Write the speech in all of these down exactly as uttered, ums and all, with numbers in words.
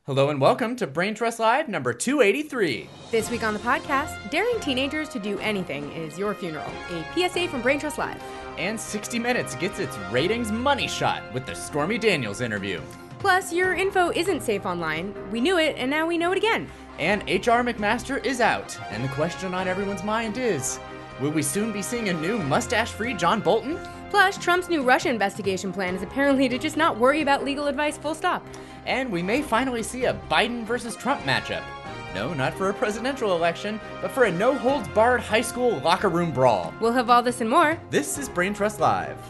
Hello and welcome to Brain Trust Live number two eighty-three. This week on the podcast, daring teenagers to do anything is your funeral. A P S A from Brain Trust Live. And sixty minutes gets its ratings money shot with the Stormy Daniels interview. Plus, your info isn't safe online. We knew it, and now we know it again. And H R McMaster is out. And the question on everyone's mind is, will we soon be seeing a new mustache-free John Bolton? Plus, Trump's new Russia investigation plan is apparently to just not worry about legal advice full stop. And we may finally see a Biden versus Trump matchup. No, not for a presidential election, but for a no-holds-barred high school locker room brawl. We'll have all this and more. This is Brain Trust Live.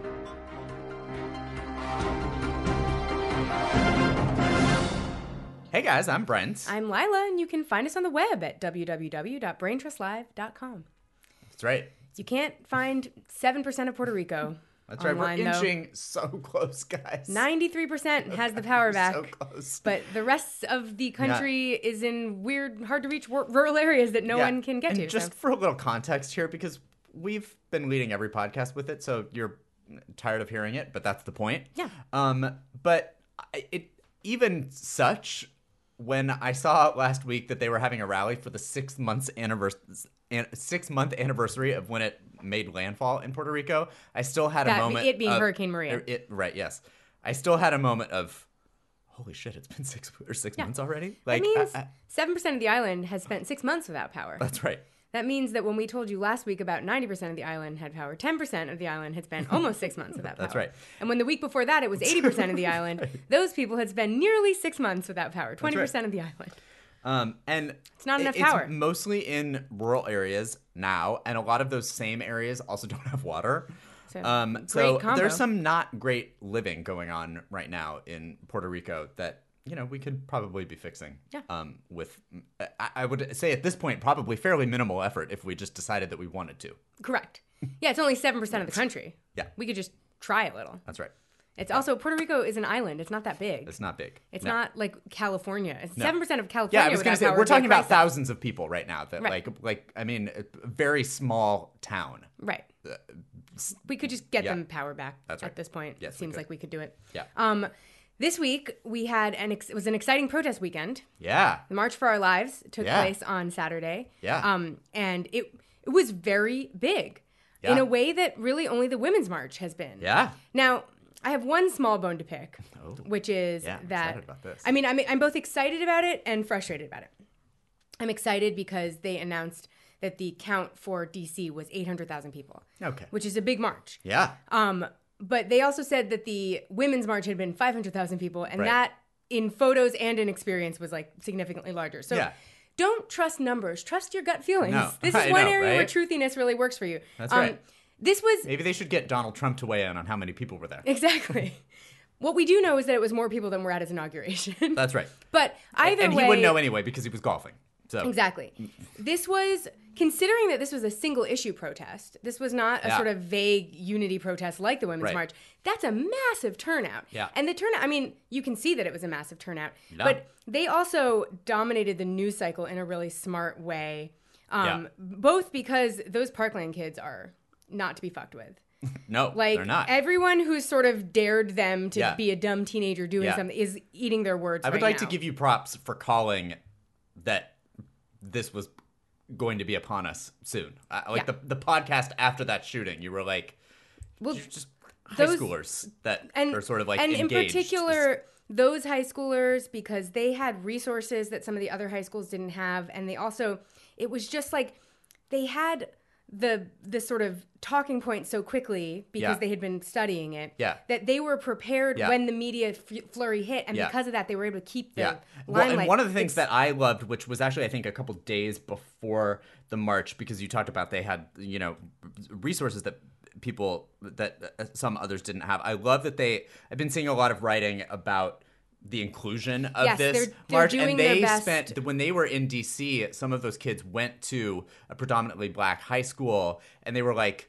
Hey guys, I'm Brent. I'm Lila, and you can find us on the web at w w w dot brain trust live dot com. That's right. You can't find seven percent of Puerto Rico. That's right. online, We're though. inching so close, guys. ninety-three percent has the power back. So close. But the rest of the country yeah. is in weird, hard-to-reach rural areas that no yeah. one can get and to. Just so. for a little context here, because we've been leading every podcast with it, so you're tired of hearing it, but that's the point. Yeah. Um. But it even such, when I saw last week that they were having a rally for the six months anniversary, six month anniversary of when it made landfall in Puerto Rico, I still had that, a moment. It being of, Hurricane Maria. It right. Yes. I still had a moment of, holy shit! It's been six or six yeah. months already. Like that means seven percent of the island has spent six months without power. That's right. That means that when we told you last week about ninety percent of the island had power, ten percent of the island had spent almost six months without power. That's right. And when the week before that it was eighty percent of the island, right. those people had spent nearly six months without power, twenty percent right. of the island. Um, and it's not enough it's power. Mostly in rural areas now, and a lot of those same areas also don't have water. So, um, so there's some not great living going on right now in Puerto Rico that, you know, we could probably be fixing. Yeah. Um, with, I, I would say at this point, probably fairly minimal effort if we just decided that we wanted to. Correct. Yeah, it's only seven percent of the country. Yeah. We could just try a little. That's right. It's also, Puerto Rico is an island. It's not that big. It's not big. It's no. not like California. It's no. seven percent of California. Yeah, I was going to say, we're talking about thousands of people right now. That right. like, like I mean, a very small town. Right. Uh, we could just get yeah. them power back That's right. at this point. Yes, it seems we like we could do it. Yeah. Um, this week, we had an ex- it was an exciting protest weekend. Yeah. The March for Our Lives took yeah. place on Saturday. Yeah. Um, and it it was very big yeah. in a way that really only the Women's March has been. Yeah. Now, I have one small bone to pick, oh. which is yeah, I'm that excited about this. I mean, I'm I'm both excited about it and frustrated about it. I'm excited because they announced that the count for D C was eight hundred thousand people. Okay. Which is a big march. Yeah. Um, but they also said that the Women's March had been five hundred thousand people, and right. that in photos and in experience was like significantly larger. So yeah. don't trust numbers. Trust your gut feelings. No. This is I one know, area right? where truthiness really works for you. That's um, right. This was Maybe they should get Donald Trump to weigh in on how many people were there. Exactly. What we do know is that it was more people than were at his inauguration. That's right. But either and way... And he wouldn't know anyway because he was golfing. So Exactly. This was, considering that this was a single issue protest, this was not a yeah. sort of vague unity protest like the Women's right. March, that's a massive turnout. Yeah. And the turnout, I mean, you can see that it was a massive turnout. No. But they also dominated the news cycle in a really smart way, um, yeah. both because those Parkland kids are not to be fucked with. No, like, they're not. Everyone who's sort of dared them to yeah. be a dumb teenager doing yeah. something is eating their words I would right like now. to give you props for calling that this was going to be upon us soon. Uh, like yeah. the the podcast after that shooting, you were like, well, just high those, schoolers that and, are sort of like and engaged. in particular, those high schoolers, because they had resources that some of the other high schools didn't have, and they also, it was just like they had the the sort of talking point so quickly because yeah. they had been studying it yeah. that they were prepared yeah. when the media f- flurry hit, and yeah. because of that they were able to keep the yeah. limelight. Well, and one of the things it's, that I loved, which was actually I think a couple days before the march, because you talked about they had, you know, resources that people that uh, some others didn't have. I love that they I've been seeing a lot of writing about the inclusion of yes, this they're, they're march, doing and they their best. spent when they were in D C, some of those kids went to a predominantly black high school, and they were like,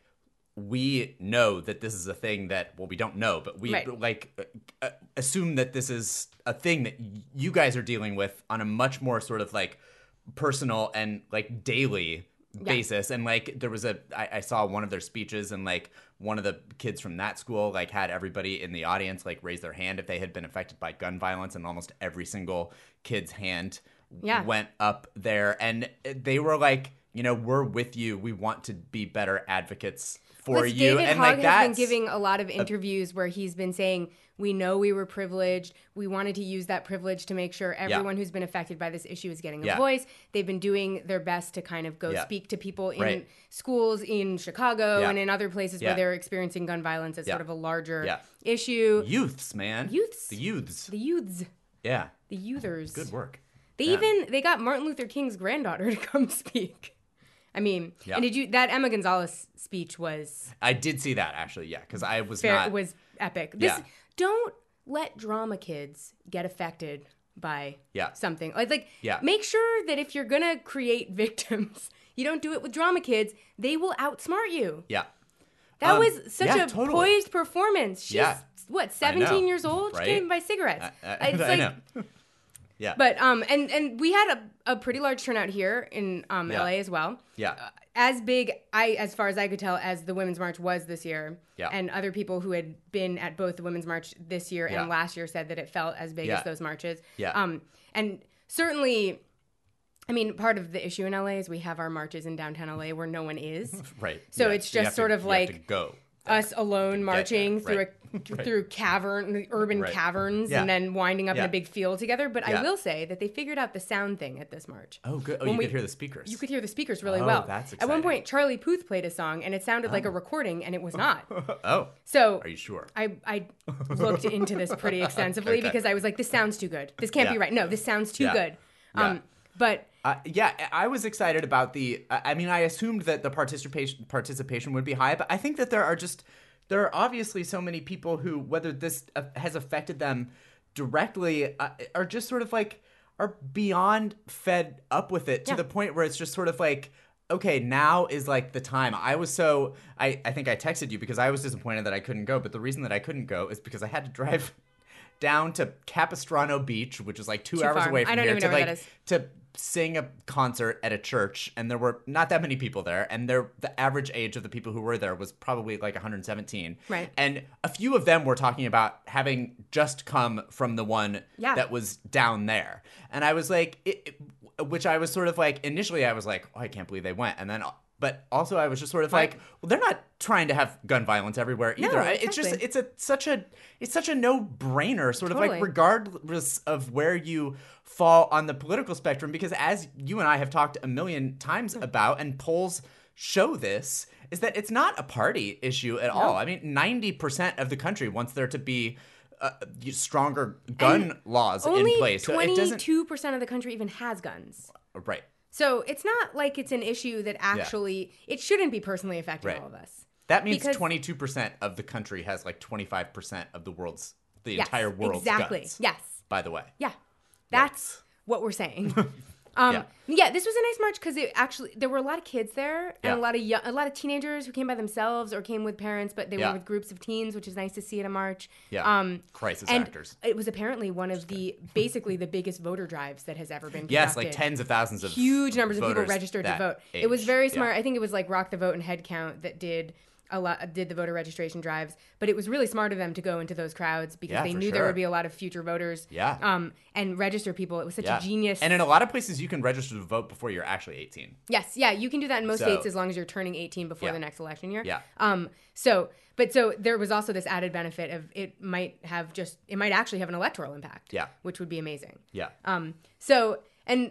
we know that this is a thing that, well, we don't know, but we right. like uh, assume that this is a thing that y- you guys are dealing with on a much more sort of like personal and like daily basis. And like there was a I, I saw one of their speeches, and like one of the kids from that school like had everybody in the audience like raise their hand if they had been affected by gun violence, and almost every single kid's hand Yeah. went up there, and they were like, you know, we're with you. We want to be better advocates for Because you. David And Hogg like has that's been giving a lot of interviews where he's been saying, we know we were privileged. We wanted to use that privilege to make sure everyone who's been affected by this issue is getting a Yeah. voice. They've been doing their best to kind of go Yeah. speak to people in Right. schools in Chicago Yeah. and in other places Yeah. where they're experiencing gun violence as Yeah. sort of a larger Yeah. issue. youths, man. Youths. The youths. The youths. Yeah. The youthers. Good work. They Yeah. even they got Martin Luther King's granddaughter to come speak. I mean, Yeah. and did you that Emma Gonzalez speech was I did see that actually, yeah, because I was fair, not. was epic. This Yeah. don't let drama kids get affected by Yeah. something. Like like Yeah. make sure that if you're going to create victims, you don't do it with drama kids. They will outsmart you. Yeah. That Um, was such yeah, a totally. poised performance. She's Yeah. what, seventeen years old? right? She came by cigarettes. I, I, it's I like know. Yeah. But um and and we had a, a pretty large turnout here in um Yeah. L A as well. Yeah. Uh, as big, I as far as I could tell, as the Women's March was this year. Yeah. And other people who had been at both the Women's March this year Yeah. and last year said that it felt as big Yeah. as those marches. Yeah. Um and certainly, I mean, part of the issue in L A is we have our marches in downtown L A where no one is. Right. So Yeah. it's You just have sort to, of you have like to go. us alone marching there, right. through a through cavern, urban Right. caverns, Yeah. and then winding up in Yeah. a big field together. But Yeah. I will say that they figured out the sound thing at this march. Oh, good. Oh, When you we- could hear the speakers. You could hear the speakers really Oh, well. that's At one exciting. point, Charlie Puth played a song, and it sounded like a recording, and it was not. Oh. So Are you sure? I, I looked into this pretty extensively Okay. because I was like, this sounds too good. This can't be Yeah. right. No, this sounds too Yeah. good. Um, Yeah. But Uh, yeah, I was excited about the. I I mean, I assumed that the participation participation would be high, but I think that there are just there are obviously so many people who, whether this uh, has affected them directly, uh, are just sort of like are beyond fed up with it to Yeah. the point where it's just sort of like, okay, now is like the time. I was so I I think I texted you because I was disappointed that I couldn't go, but the reason that I couldn't go is because I had to drive down to Capistrano Beach, which is like two Too hours far. away from I don't here, even to know where like that is. to sing a concert at a church, and there were not that many people there, and there the average age of the people who were there was probably like one hundred seventeen. Right. And a few of them were talking about having just come from the one Yeah. that was down there, and I was like, it, it- which I was sort of like initially I was like, oh, I can't believe they went, and then. But also, I was just sort of like, well, they're not trying to have gun violence everywhere either. No, I- It's just, exactly. it's a such a, it's such a no-brainer, sort of Totally. like regardless of where you fall on the political spectrum. Because as you and I have talked a million times about, and polls show this, is that it's not a party issue at all. I mean, ninety percent of the country wants there to be uh, stronger gun And laws only in place. So it doesn't, twenty-two percent of the country even has guns. right? So it's not like it's an issue that actually, it shouldn't be personally affecting Right. all of us. That means Because- twenty-two percent of the country has like twenty-five percent of the world's, the Yes, entire world's exactly. guns. Yes. By the way. Yeah. That's what we're saying. Um, Yeah. yeah. This was a nice march because it actually there were a lot of kids there and Yeah. a lot of young, a lot of teenagers who came by themselves or came with parents, but they Yeah. were with groups of teens, which is nice to see at a march. Yeah. Um, Crisis and actors. it was apparently one of the basically the biggest voter drives that has ever been conducted. Yes, like tens of thousands of Huge numbers of people voters registered to that vote. It was age. very Yeah. smart. I think it was like Rock the Vote and Headcount that did a lot did the voter registration drives, but it was really smart of them to go into those crowds because Yeah, they for knew there sure. would be a lot of future voters. Yeah. Um, and register people. It was such Yeah. a genius. And in a lot of places, you can register to vote before you're actually eighteen. Yes, yeah, you can do that in most So- states as long as you're turning eighteen before Yeah. the next election year. Yeah. Um. So, but so there was also this added benefit of it might have just it might actually have an electoral impact. Yeah. Which would be amazing. Yeah. Um. So and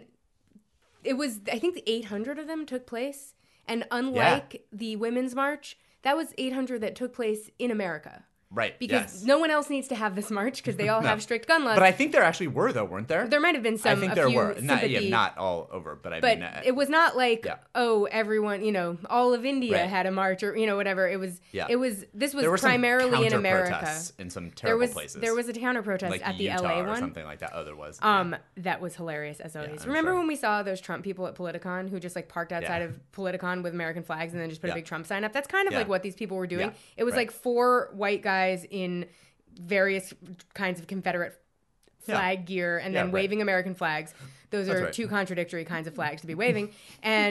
it was I think the eight hundred of them took place, and unlike the Women's March, that was eight hundred that took place in America. Right. Because yes. no one else needs to have this march because they all No. have strict gun laws. But I think there actually were, though, weren't there? there might have been some. I think a there few were. Not, sympathy, yeah, not all over, but I but mean. Uh, it was not like yeah. oh everyone you know all of India Right. had a march or you know whatever. It was Yeah. it was this was there were some primarily in America. counter-protests in some terrible There was places. there was a counter protest like at the Utah L A or one. something like that. Oh, there was. Um, that was hilarious as always. I'm Remember sure. when we saw those Trump people at Politicon who just like parked outside Yeah. of Politicon with American flags and then just put Yeah. a big Trump sign up? That's kind of Yeah. like what these people were doing. Yeah. It was Right. like four white guys in various kinds of Confederate flag gear and Yeah, then right. waving American flags. Those That's are right. two contradictory kinds of flags to be waving. And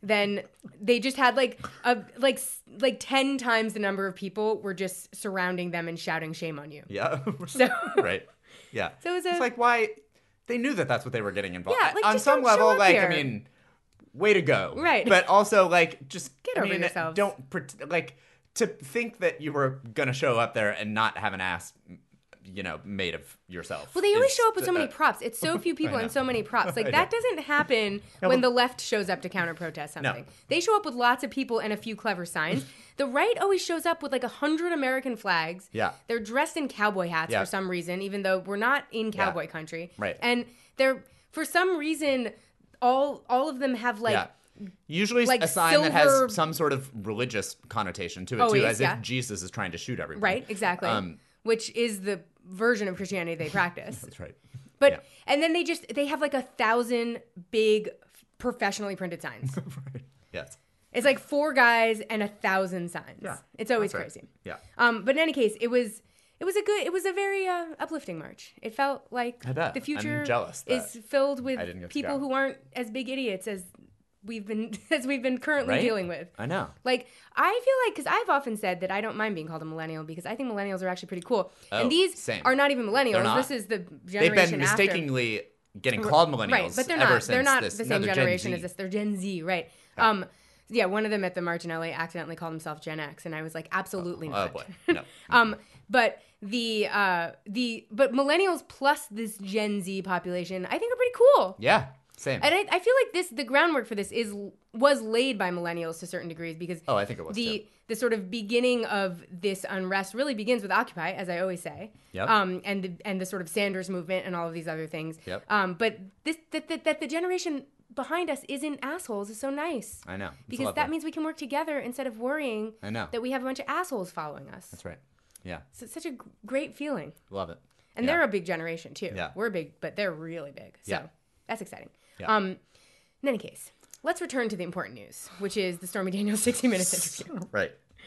then they just had like a like like ten times the number of people were just surrounding them and shouting shame on you. Yeah. So right. Yeah. So it was a, it's like why they knew that that's what they were getting involved. Yeah, like, on just some don't show level, up like here. I mean, way to go. Right. But also like just Get I over mean, yourselves. Don't pret- like to think that you were gonna show up there and not have an ass, you know, made of yourself. Well, they always is- show up with so many uh, props. It's so few people I and know. so many props. Like I that know. doesn't happen No, when but- the left shows up to counter protest something. No. They show up with lots of people and a few clever signs. The right always shows up with like a hundred American flags. Yeah. They're dressed in cowboy hats Yeah. for some reason, even though we're not in cowboy Yeah. country. Right. And they're for some reason all all of them have like yeah. Usually like a sign that silver- has some sort of religious connotation to it Always, too, as yeah. if Jesus is trying to shoot everyone. right, exactly. Um, which is the version of Christianity they practice. That's right. But Yeah. and then they just they have like a thousand big professionally printed signs. right. Yes. It's like four guys and a thousand signs. Yeah. It's always That's right. crazy. Yeah. Um, but in any case, it was it was a good it was a very uh, uplifting march. It felt like I bet. the future I'm jealous is that filled with I didn't get to people go. who aren't as big idiots as we've been as we've been currently Right? dealing with. I know. Like, I feel like, because I've often said that I don't mind being called a millennial because I think millennials are actually pretty cool. Oh, and these same. are not even millennials. They're not. This is the They've generation been after. mistakenly getting called millennials Right, but they're ever not. since They're not this. the no, same they're Gen generation Z. as this. They're Gen Z, right? Um, yeah, one of them at the march in L A accidentally called himself Gen X, and I was like, absolutely Oh not. boy. No. um, but the uh, the but millennials plus this Gen Z population, I think, are pretty cool. Yeah. Same. And I, I feel like this the groundwork for this is was laid by millennials to certain degrees because Oh, I think it was, the too. the sort of beginning of this unrest really begins with Occupy, as I always say. Yep. Um, and the and the sort of Sanders movement and all of these other things. Yep. Um, but this that, that that the generation behind us isn't assholes is so nice. I know. It's Because lovely. that means we can work together instead of worrying I know. that we have a bunch of assholes following us. That's right. Yeah. So it's such a g- great feeling. Love it. And Yeah. they're a big generation too. Yeah. We're big, but they're really big. So Yeah. that's exciting. Yeah. Um, in any case, let's return to the important news, which is the Stormy Daniels sixty minutes interview. Right.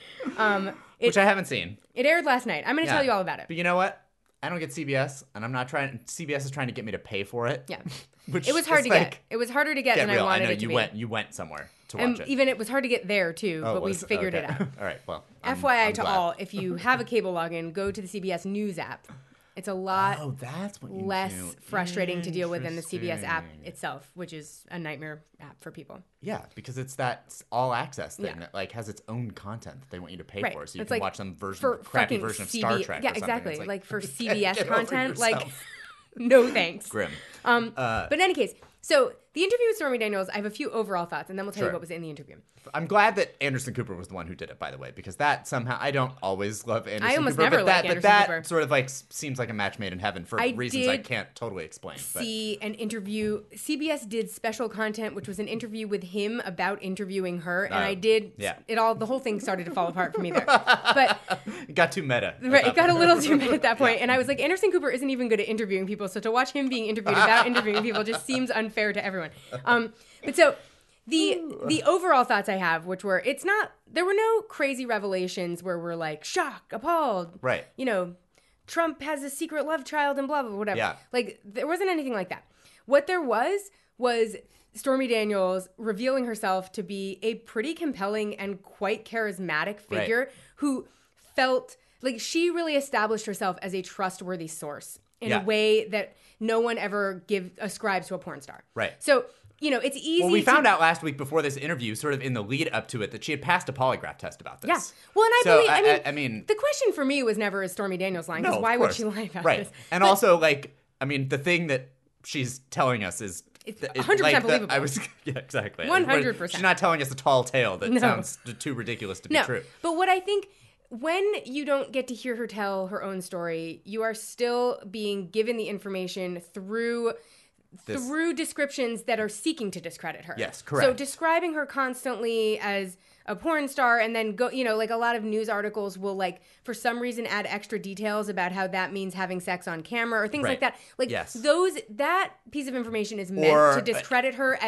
Um, it, Which I haven't seen. it aired last night. I'm going to Yeah. tell you all about it. But you know what? I don't get C B S, and I'm not trying. C B S is trying to get me to pay for it. Yeah. Which It was hard is to like, get. It was harder to get Get than real. I wanted know it to you be. went. You went somewhere to watch and it. even it was hard to get there too, Oh, but it we was? figured Okay. it out. All right. Well, I'm, F Y I I'm to glad. all, if you have a cable login, go to the C B S News app. It's a lot Oh, that's what you less do. frustrating to deal with than the C B S app Interesting. itself, which is a nightmare app for people. Yeah, because it's that all access thing Yeah. that like has its own content that they want you to pay Right. for, so you It's can like watch some version, For crappy fucking version of C B Star Trek. Yeah, or something. exactly. It's Like, for get- C B S get over content, like yourself. no thanks. Grim. Um, Uh, but in any case, so the interview with Stormy Daniels, I have a few overall thoughts, and then we'll tell Sure. you what was in the interview. I'm glad that Anderson Cooper was the one who did it, by the way, because that somehow I don't always love Anderson almost Cooper, never but like that, Anderson but that Cooper. sort of like s- seems like a match made in heaven for I reasons I did can't totally explain. But See an interview. C B S did special content, which was an interview with him about interviewing her, and Oh, I did. yeah. It all the whole thing started to fall apart for me there, but it got too meta. at right, that it got a point. little too mad at that point, and I was like, Anderson Cooper isn't even good at interviewing people, so to watch him being interviewed about interviewing people just seems unfair to everyone. Um, but so. The the overall thoughts I have, which were, it's not, there were no crazy revelations where we're like, shocked, appalled. Right. You know, Trump has a secret love child and blah, blah, whatever. Yeah. Like, there wasn't anything like that. What there was, was Stormy Daniels revealing herself to be a pretty compelling and quite charismatic figure Right. who felt like she really established herself as a trustworthy source in Yeah. a way that no one ever give ascribes to a porn star. Right. So, you know, it's easy Well, we to, found out last week before this interview, sort of in the lead up to it, that she had passed a polygraph test about this. Yeah. Well, and I So, believe, I, I- mean, I- I mean- the question for me was never, is Stormy Daniels lying? Because No, why of would course. she lie about right. this? And But- also, like, I mean, the thing that she's telling us is It's th- one hundred percent like the- believable. I was, yeah, exactly. one hundred percent. She's not telling us a tall tale that No. sounds t- too ridiculous to be No, true. but what I think, when you don't get to hear her tell her own story, you are still being given the information through This- through descriptions that are seeking to discredit her. Yes, So correct. describing her constantly as a porn star, and then go, you know, like a lot of news articles will, like, for some reason add extra details about how that means having sex on camera or things Right. like that. Like Yes. those, that piece of information is meant Or- to discredit her as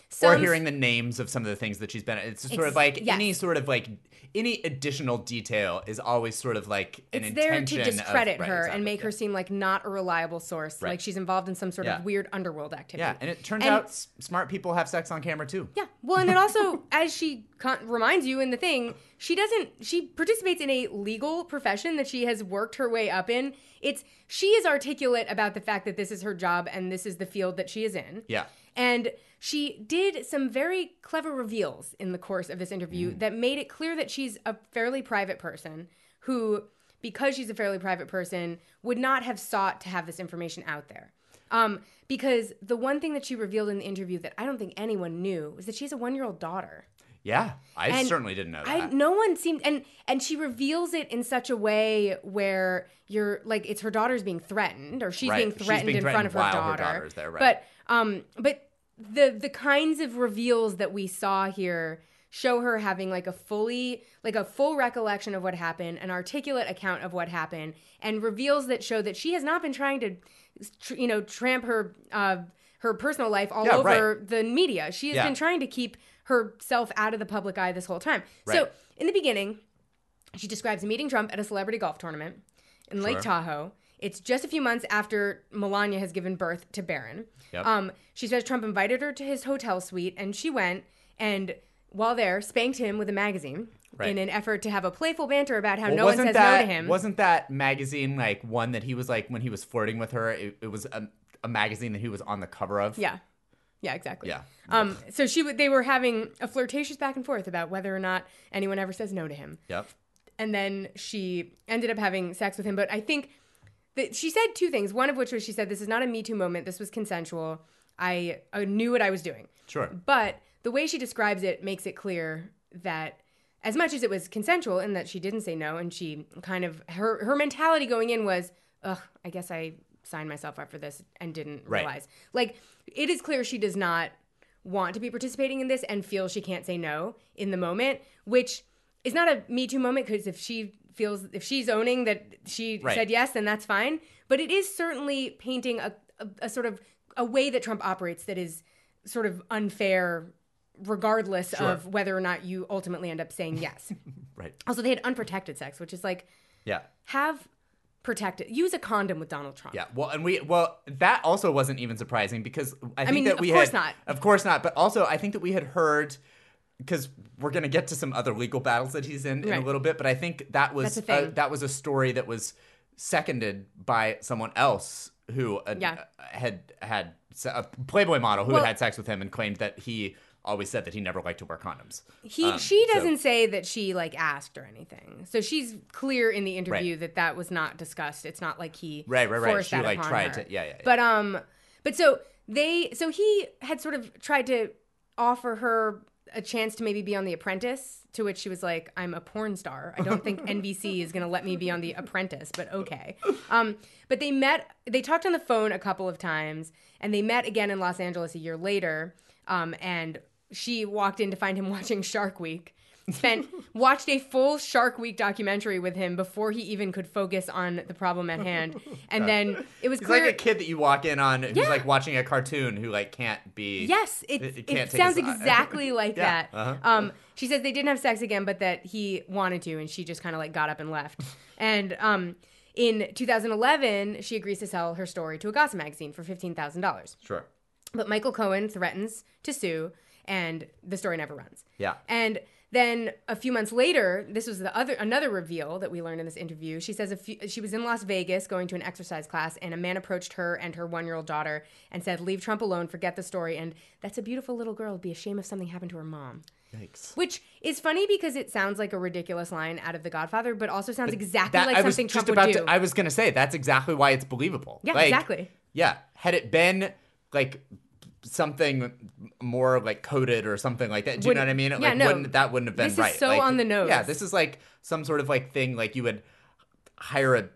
Some, or hearing the names of some of the things that she's been. It's sort Ex- of like yes. any sort of like any additional detail is always sort of like an it's there intention to discredit of, right, her exactly, and make yeah. her seem like not a reliable source, Right. like she's involved in some sort Yeah. of weird underworld activity. Yeah, and it turns And- out s- smart people have sex on camera too. Yeah. Well, and it also, as she con- reminds you in the thing, she doesn't, she participates in a legal profession that she has worked her way up in. It's, she is articulate about the fact that this is her job and this is the field that she is in. Yeah. And she did some very clever reveals in the course of this interview that made it clear that she's a fairly private person who, because she's a fairly private person, would not have sought to have this information out there. Um, because the one thing that she revealed in the interview that I don't think anyone knew was that she has a one-year-old daughter. Yeah, I And certainly didn't know that. I no one seemed and and she reveals it in such a way where you're like it's her daughter's being threatened or she's Right. being She's threatened being in front of her threatened while her daughter. daughter's there, right. But um but the the kinds of reveals that we saw here show her having like a fully like a full recollection of what happened, an articulate account of what happened, and reveals that show that she has not been trying to tr- you know tramp her uh her personal life all Yeah, over right. the media. She has Yeah. been trying to keep herself out of the public eye this whole time. So Right. in the beginning, she describes meeting Trump at a celebrity golf tournament in Lake Sure. Tahoe. It's just a few months after Melania has given birth to Barron. Yep. Um, she says Trump invited her to his hotel suite, and she went and, while there, spanked him with a magazine Right. in an effort to have a playful banter about how Well, no one wasn't says that, no to him. Wasn't that magazine like one that he was like when he was flirting with her? It, it was a, a magazine that he was on the cover of. Yeah. Yeah, exactly. Yeah. Um, so she w- they were having a flirtatious back and forth about whether or not anyone ever says no to him. Yep. And then she ended up having sex with him. But I think that she said two things. One of which was she said, this is not a Me Too moment. This was consensual. I, I knew what I was doing. Sure. But the way she describes it makes it clear that as much as it was consensual and that she didn't say no, and she kind of, her, her mentality going in was, ugh, I guess I signed myself up for this and didn't Right. realize. Like, it is clear she does not want to be participating in this and feels she can't say no in the moment, which is not a Me Too moment, because if she feels, if she's owning that she Right. said yes, then that's fine. But it is certainly painting a, a, a sort of a way that Trump operates that is sort of unfair, regardless Sure. of whether or not you ultimately end up saying yes. Right. Also, they had unprotected sex, which is like, Yeah. have protected, use a condom with Donald Trump. Yeah, well, and we, well, that also wasn't even surprising because I think mean, that of we course had, not. of course not, but also I think that we had heard, because we're gonna get to some other legal battles that he's in in Right. a little bit, but I think that was That's a thing. uh, that was a story that was seconded by someone else who uh, Yeah. had had se- a Playboy model who Well- had had sex with him and claimed that he always said that he never liked to wear condoms. He Um, she so- doesn't say that she like asked or anything. So she's clear in the interview Right. that that was not discussed. It's not like he Right, right, right. forced She, that like, upon tried her. to- yeah, yeah, yeah. But um, but so they so he had sort of tried to offer her a chance to maybe be on The Apprentice, to which she was like, "I'm a porn star. I don't think N B C is going to let me be on The Apprentice, but okay." Um, but they met. They talked on the phone a couple of times, and they met again in Los Angeles a year later. Um, and she walked in to find him watching Shark Week. Spent watched a full Shark Week documentary with him before he even could focus on the problem at hand. And then it was He's clear. like a kid that you walk in on who's Yeah. like watching a cartoon who like can't be. Yes, it, it it, can't take sounds his eye. exactly like Yeah, that. uh-huh. Um, she says they didn't have sex again, but that he wanted to, and she just kind of like got up and left. And um, in two thousand eleven, she agrees to sell her story to a gossip magazine for fifteen thousand dollars. Sure. But Michael Cohen threatens to sue, and the story never runs. Yeah. And then a few months later, this was the other another reveal that we learned in this interview. She says a few, she was in Las Vegas going to an exercise class, and a man approached her and her one-year-old daughter and said, "Leave Trump alone, forget the story, and that's a beautiful little girl. It'd be a shame if something happened to her mom." Yikes. Which is funny because it sounds like a ridiculous line out of The Godfather, but also sounds exactly That- like I was something just Trump about would do. to. I was gonna say that's exactly why it's believable. Yeah, Like, exactly. Yeah, had it been like something more like coded or something like that, do you Would- know what I mean? yeah, Like, no. wouldn't, that wouldn't have been This is right. so Like, on the nose. Yeah, this is like some sort of like thing like you would hire a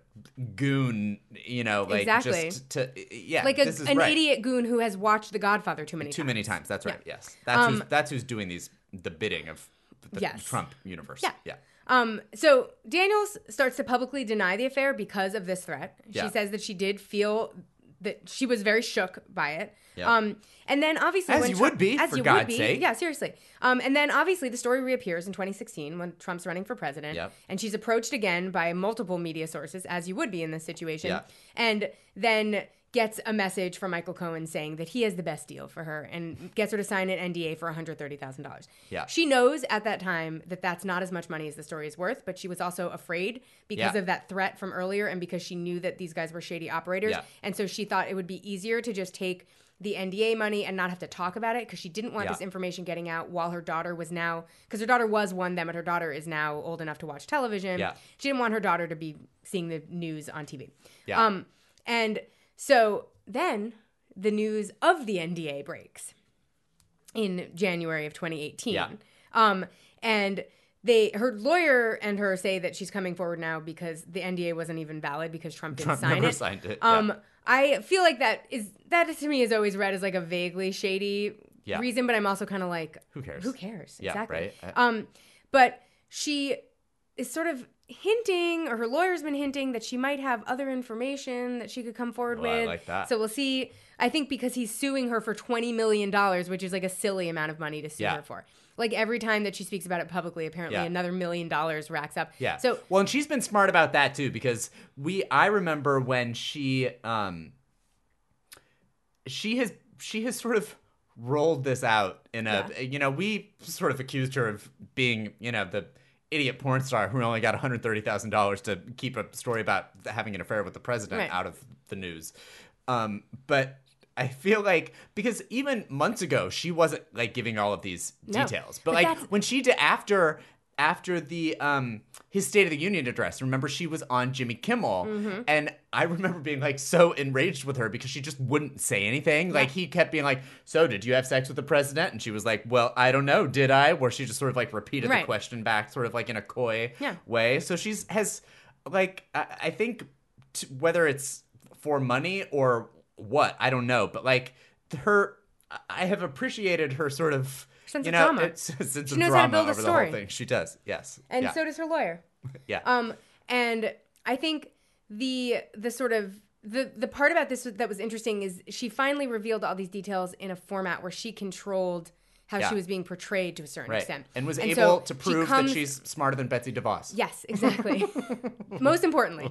goon, you know, like Exactly. just to yeah, like a, this is an right. idiot goon who has watched The Godfather too many Too times. many times. That's right. Yeah. Yes, that's Um, who's that's who's doing these the bidding of the Yes. Trump universe. Yeah. yeah. Um, so Daniels starts to publicly deny the affair because of this threat. She Yeah. says that she did feel that she was very shook by it. Yep. Um, and then obviously As when you Trump, would be, as for you God's would be, sake. yeah, seriously. Um, and then obviously the story reappears in twenty sixteen when Trump's running for president, Yep. and she's approached again by multiple media sources, as you would be in this situation, Yeah. and then gets a message from Michael Cohen saying that he has the best deal for her and gets her to sign an N D A for one hundred thirty thousand dollars. Yeah. She knows at that time that that's not as much money as the story is worth, but she was also afraid because Yeah. of that threat from earlier and because she knew that these guys were shady operators. Yeah. And so she thought it would be easier to just take the N D A money and not have to talk about it because she didn't want Yeah. this information getting out while her daughter was now, because her daughter was one then, but her daughter is now old enough to watch television. Yeah. She didn't want her daughter to be seeing the news on T V. Yeah. Um, and so then the news of the N D A breaks in January of twenty eighteen. Yeah. Um, and they, her lawyer and her say that she's coming forward now because the N D A wasn't even valid because Trump didn't Trump sign never it. signed it. Um, Yeah. I feel like that is that to me is always read as like a vaguely shady Yeah. reason, but I'm also kind of like, Who cares? Who cares? Yeah, exactly. right. Uh, Um, but she is sort of hinting, or her lawyer's been hinting that she might have other information that she could come forward Well, I with. like that. So we'll see. I think because he's suing her for twenty million dollars, which is like a silly amount of money to sue Yeah. her for. Like every time that she speaks about it publicly, apparently Yeah. another million dollars racks up. Yeah. So well, and she's been smart about that too, because we I remember when she um she has she has sort of rolled this out in a Yeah. you know, we sort of accused her of being, you know, the idiot porn star who only got one hundred thirty thousand dollars to keep a story about having an affair with the president Right. out of the news. Um but I feel like, because even months ago she wasn't like giving all of these No. details, but, But like that's- when she did after after the um his State of the Union address, remember she was on Jimmy Kimmel, Mm-hmm. and I remember being like so enraged with her because she just wouldn't say anything. Like he kept being like, "So did you have sex with the president?" And she was like, "Well, I don't know, did I?" Where she just sort of like repeated Right. the question back, sort of like in a coy Yeah. way. So she's has like I, I think t- whether it's for money or what, I don't know, but like her, I have appreciated her sort of Sense you of know, drama. it's a sense She of knows how to drama build a over the story. whole thing. She does, yes, and yeah. so does her lawyer. yeah, Um, and I think the the sort of the the part about this that was interesting is she finally revealed all these details in a format where she controlled how Yeah. she was being portrayed to a certain right, extent, and was so able to she prove comes- that she's smarter than Betsy DeVos. Yes, exactly. Most importantly,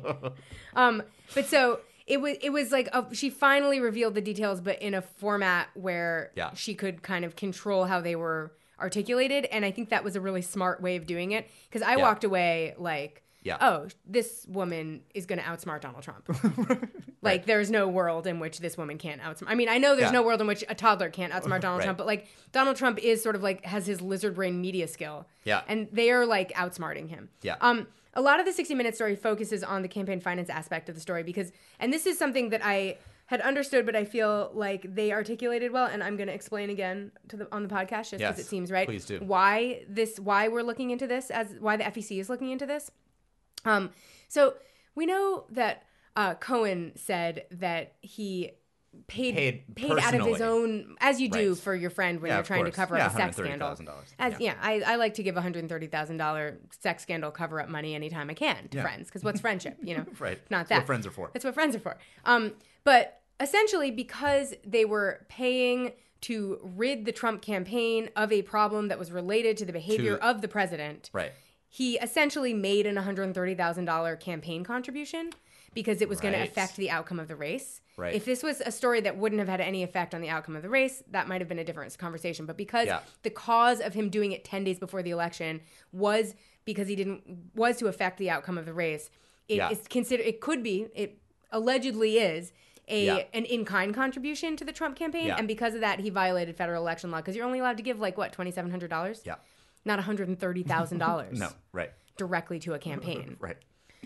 um, but so it was it was like a, she finally revealed the details, but in a format where Yeah. she could kind of control how they were articulated, and I think that was a really smart way of doing it because I Yeah. walked away like, Yeah. oh, this woman is going to outsmart Donald Trump. Like, Right. there's no world in which this woman can't outsmart. I mean, I know there's Yeah. no world in which a toddler can't outsmart Donald Right. Trump, but like Donald Trump is sort of like has his lizard brain media skill. Yeah. And they are like outsmarting him. Yeah. Um, a lot of the sixty minute story focuses on the campaign finance aspect of the story because, and this is something that I had understood, but I feel like they articulated well, and I'm going to explain again to the on the podcast just because Yes, it seems right. please do. Why this? Why we're looking into this? As why the F E C is looking into this? Um, so we know that uh, Cohen said that he paid Paid paid, out of his personally. own, as you do Right. for your friend when Yeah, you're of trying to course. cover Yeah, up a sex scandal. one hundred thirty thousand dollars. As yeah, I, I like to give one hundred thirty thousand dollars sex scandal cover up money anytime I can to Yeah. friends because what's friendship? You know, Right. It's not That's what that friends are for. That's what friends are for. Um, but essentially, because they were paying to rid the Trump campaign of a problem that was related to the behavior To- of the president, Right. he essentially made an one hundred thirty thousand dollars campaign contribution because it was going to Right. affect the outcome of the race. Right. If this was a story that wouldn't have had any effect on the outcome of the race, that might have been a different conversation. But because Yeah. the cause of him doing it ten days before the election was because he didn't was to affect the outcome of the race, it Yeah. is considered it could be it allegedly is a Yeah. an in-kind contribution to the Trump campaign, Yeah. and because of that, he violated federal election law because you're only allowed to give like what twenty-seven hundred dollars, Yeah. not one hundred thirty thousand dollars. No. Right. Directly to a campaign. Right.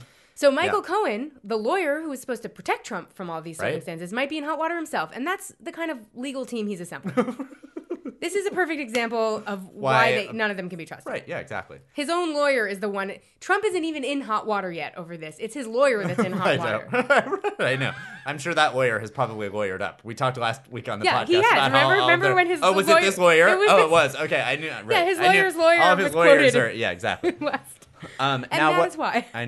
So Michael Yeah. Cohen, the lawyer who is supposed to protect Trump from all these Right. circumstances, might be in hot water himself, and that's the kind of legal team he's assembled. This is a perfect example of why, Why- they, none of them can be trusted. Right. Yeah. Exactly. His own lawyer is the one. Trump isn't even in hot water yet over this. It's his lawyer that's in hot I water. know. I know. I'm sure that lawyer has probably lawyered up. We talked last week on the Yeah, podcast he has. about how Remember- all of remember their- when his oh was lawyer- it this lawyer? it was oh, this- it was. Okay, I knew. Right. Yeah, his I knew- lawyer's lawyer All of his was lawyers quoted. are. Yeah, exactly. West. Um, And now that what, is why. I know.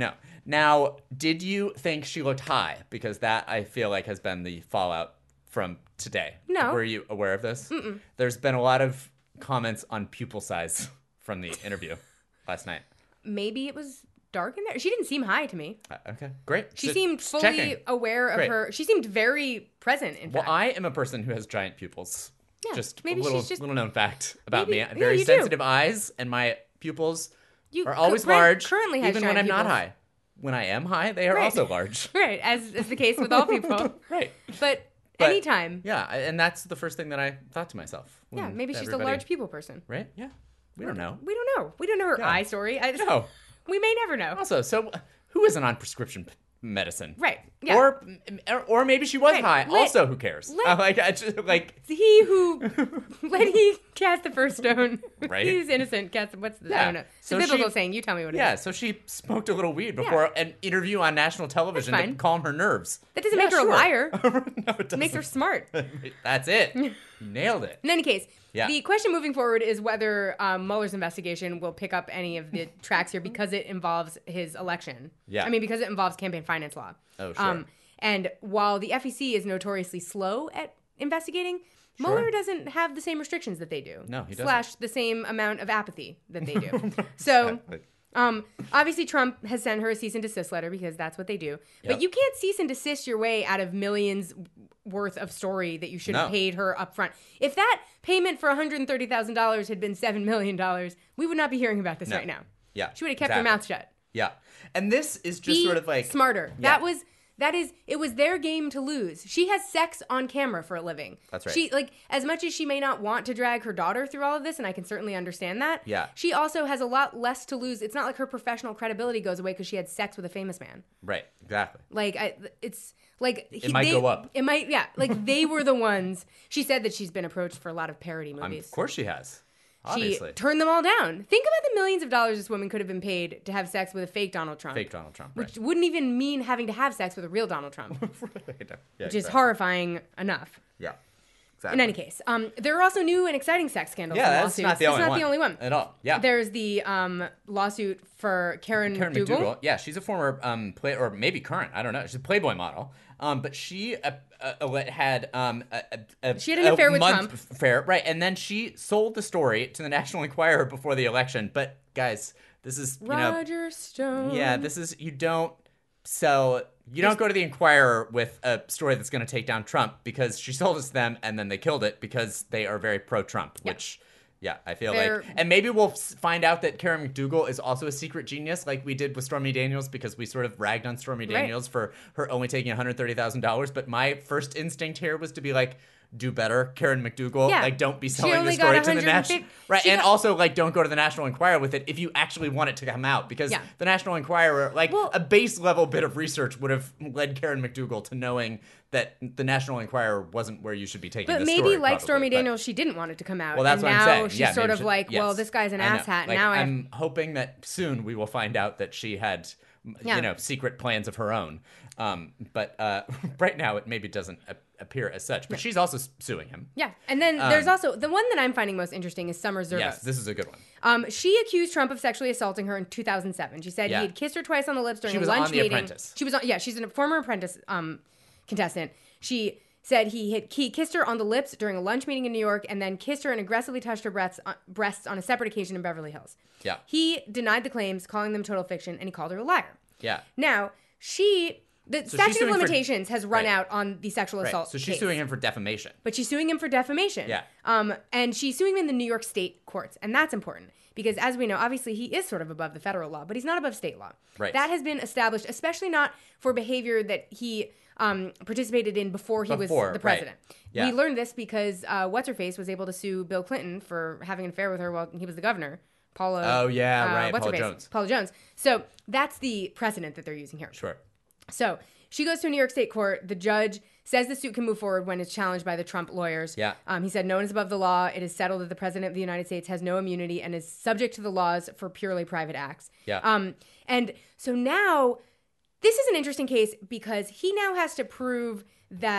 Now, did you think she looked high? Because that, I feel like, has been the fallout from today. No. Were you aware of this? Mm-mm. There's been a lot of comments on pupil size from the interview last night. Maybe it was dark in there. She didn't seem high to me. Uh, okay, great. She Just seemed fully checking. aware of Great. her. She seemed very present, in Well, fact. I am a person who has giant pupils. Yeah, just maybe a little, she's just- little known fact about Maybe- me. yeah, Very you do. sensitive eyes, and my pupils You are always Brent large, currently has even when I'm giant not pupils. high. When I am high, they are Right. also large. Right, as is the case with all people. Right. But, But- anytime. Yeah, I- and that's the first thing that I thought to myself. Yeah, when maybe she's a everybody- large people person. Right? Yeah. We don't know. We don't know. We don't know her Yeah. eye story. I, No. We may never know. Also, so who isn't on prescription p- medicine? Right. Yeah. Or, or or maybe she was Right. high. Let- also, who cares? let- Uh, like, I just, like, It's he who let he cast the first stone. Right. He's innocent. Cast what's the Yeah. I don't know. It's So a biblical she- saying. You tell me what it is. yeah. So she smoked a little weed before an interview on national television That's to fine. calm her nerves. That doesn't Yeah, make her sure. a liar. no, it It makes her doesn't. smart. That's it. You nailed it. In any case, Yeah. the question moving forward is whether um, Mueller's investigation will pick up any of the tracks here because it involves his election. Yeah. I mean, because it involves campaign finance law. Oh, sure. and while the F E C is notoriously slow at investigating, Mueller doesn't have the same restrictions that they do. No, he doesn't. Slash the same amount of apathy that they do. So, Exactly. um, obviously Trump has sent her a cease and desist letter because that's what they do. But Yep. you can't cease and desist your way out of millions worth of story that you should have No. paid her up front. If that payment for one hundred thirty thousand dollars had been seven million dollars, we would not be hearing about this No. right now. Yeah. She would have kept exactly. her mouth shut. Yeah. And this is just Be sort of like smarter. Yeah. That was that is it was their game to lose. She has sex on camera for a living. That's right. She like as much as she may not want to drag her daughter through all of this, and I can certainly understand that. Yeah. She also has a lot less to lose. It's not like her professional credibility goes away because she had sex with a famous man. Right. Exactly. Like I, it's like he, might they- go up. It might, yeah. Like they were the ones. She said that she's been approached for a lot of parody Um, movies. of course she has. She Obviously. turned them all down. Think about the millions of dollars this woman could have been paid to have sex with a fake Donald Trump. Fake Donald Trump. Which Right. wouldn't even mean having to have sex with a real Donald Trump, yeah, which is exactly. horrifying enough. Yeah. Exactly. In any case, um, there are also new and exciting sex scandals. Yeah, and that's lawsuits. not the only It's not one. the only one At all. Yeah. There's the um, lawsuit for Karen, Karen McDougal. McDougal. Yeah, she's a former um play or maybe current. I don't know. She's a Playboy model. Um, but she uh, uh, had um a, a, a She had an affair a with month Trump. Affair, right? And then she sold the story to the National Enquirer before the election. But guys, this is you know Roger Stone. yeah, this is you don't sell. You don't go to the Enquirer with a story that's going to take down Trump because she sold it to them and then they killed it because they are very pro-Trump, which, yeah, I feel They're- like. And maybe we'll s- find out that Karen McDougal is also a secret genius like we did with Stormy Daniels because we sort of ragged on Stormy Right. Daniels for her only taking one hundred thirty thousand dollars. But my first instinct here was to be like, do better, Karen McDougal. Yeah. Like, don't be She selling the only story got to the national. one hundred fifty Right. she And got- also, like, don't go to the National Enquirer with it if you actually want it to come out because Yeah. the National Enquirer, like, Well- a base level bit of research would have led Karen McDougal to knowing that the National Enquirer wasn't where you should be taking But the maybe, story. like probably, Stormy but- Daniels, she didn't want it to come out. Well, that's and what now I'm saying. she's Yeah, sort maybe of she- like, well, yes. this guy's an I know. asshat. Like, now I have I'm hoping that soon we will find out that she had, m- Yeah. you know, secret plans of her own. Um, but uh, right now, it maybe doesn't a- appear as such. But she's also s- suing him. Yeah, and then there's also the one that I'm finding most interesting is Summer Zervis. Um, Yes, this is a good one. Um, she accused Trump of sexually assaulting her in two thousand seven. She said Yeah. he had kissed her twice on the lips during She a was lunch on The meeting. Apprentice. She was on, yeah, she's a former Apprentice um, contestant. She said he had he kissed her on the lips during a lunch meeting in New York, and then kissed her and aggressively touched her breasts on, breasts on a separate occasion in Beverly Hills. Yeah. He denied the claims, calling them total fiction, and he called her a liar. Yeah. Now she. The she's statute of suing for- limitations has run Right. out on the sexual Right. assault So she's case. suing him for defamation. But she's suing him for defamation. Yeah. Um, and she's suing him in the New York State courts. And that's important because, as we know, obviously he is sort of above the federal law, but he's not above state law. Right. That has been established, especially not for behavior that he um, participated in before he Before, was the right. president. Yeah. We learned this because uh, What's-Her-Face was able to sue Bill Clinton for having an affair with her while he was the governor. Paula. Oh, yeah, uh, right, Paula What's-Her-Face? Jones. Paula Jones. So that's the precedent that they're using here. Sure. So she goes to a New York State court. The judge says the suit can move forward when it's challenged by the Trump lawyers. Yeah. Um, he said, no one is above the law. It is settled that the president of the United States has no immunity and is subject to the laws for purely private acts. Yeah. Um, and so now this is an interesting case because he now has to prove that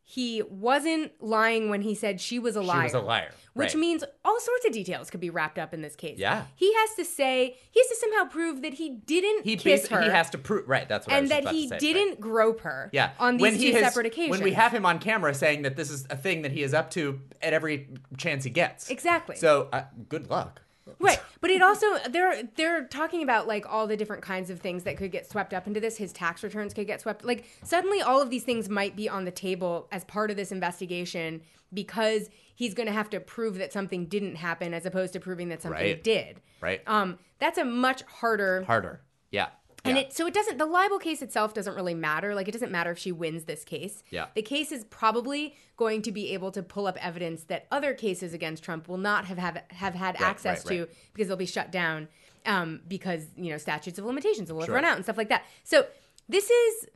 he wasn't lying when he said she was a liar. She was a liar. Which right. means all sorts of details could be wrapped up in this case. Yeah. He has to say, he has to somehow prove that he didn't he kiss basi- her. He has to prove, right, that's what I and was that about he to say, didn't right. grope her yeah. on these when two he has, separate occasions. When we have him on camera saying that this is a thing that he is up to at every chance he gets. Exactly. So, uh, good luck. Right, but it also they're they're talking about like all the different kinds of things that could get swept up into this. His tax returns could get swept. Like suddenly, all of these things might be on the table as part of this investigation because he's going to have to prove that something didn't happen as opposed to proving that something Right. did. Right. Um, that's a much harder. Harder. Yeah. And yeah. it so it doesn't the libel case itself doesn't really matter. Like it doesn't matter if she wins this case. Yeah. The case is probably going to be able to pull up evidence that other cases against Trump will not have have, have had Right, access right, right. to because they'll be shut down um, because you know statutes of limitations will have Sure. run out and stuff like that. So this is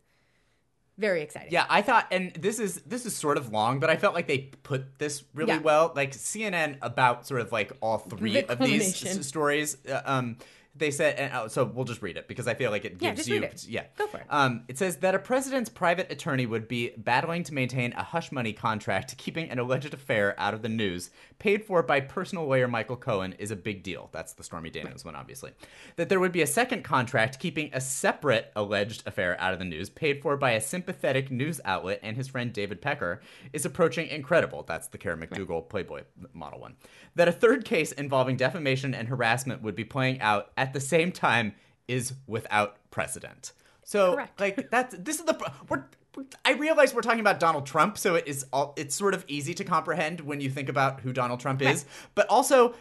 very exciting. Yeah, I thought, and this is this is sort of long, but I felt like they put this really Yeah. well. Like C N N about sort of like all three The of these culmination. s- stories. Uh, um, they said, and, oh, so we'll just read it because I feel like it Yeah, gives just you, read it. yeah, Go for it. Um, it says that a president's private attorney would be battling to maintain a hush money contract, keeping an alleged affair out of the news, paid for by personal lawyer Michael Cohen, is a big deal. That's the Stormy Daniels one, obviously. That there would be a second contract keeping a separate alleged affair out of the news, paid for by a sympathetic news outlet and his friend David Pecker, is approaching incredible. That's the Karen McDougal Playboy model one. That a third case involving defamation and harassment would be playing out at the same time is without precedent. So, Correct. like, that's this is the we're. I realize we're talking about Donald Trump, so it is all. It's sort of easy to comprehend when you think about who Donald Trump is, Right. but also.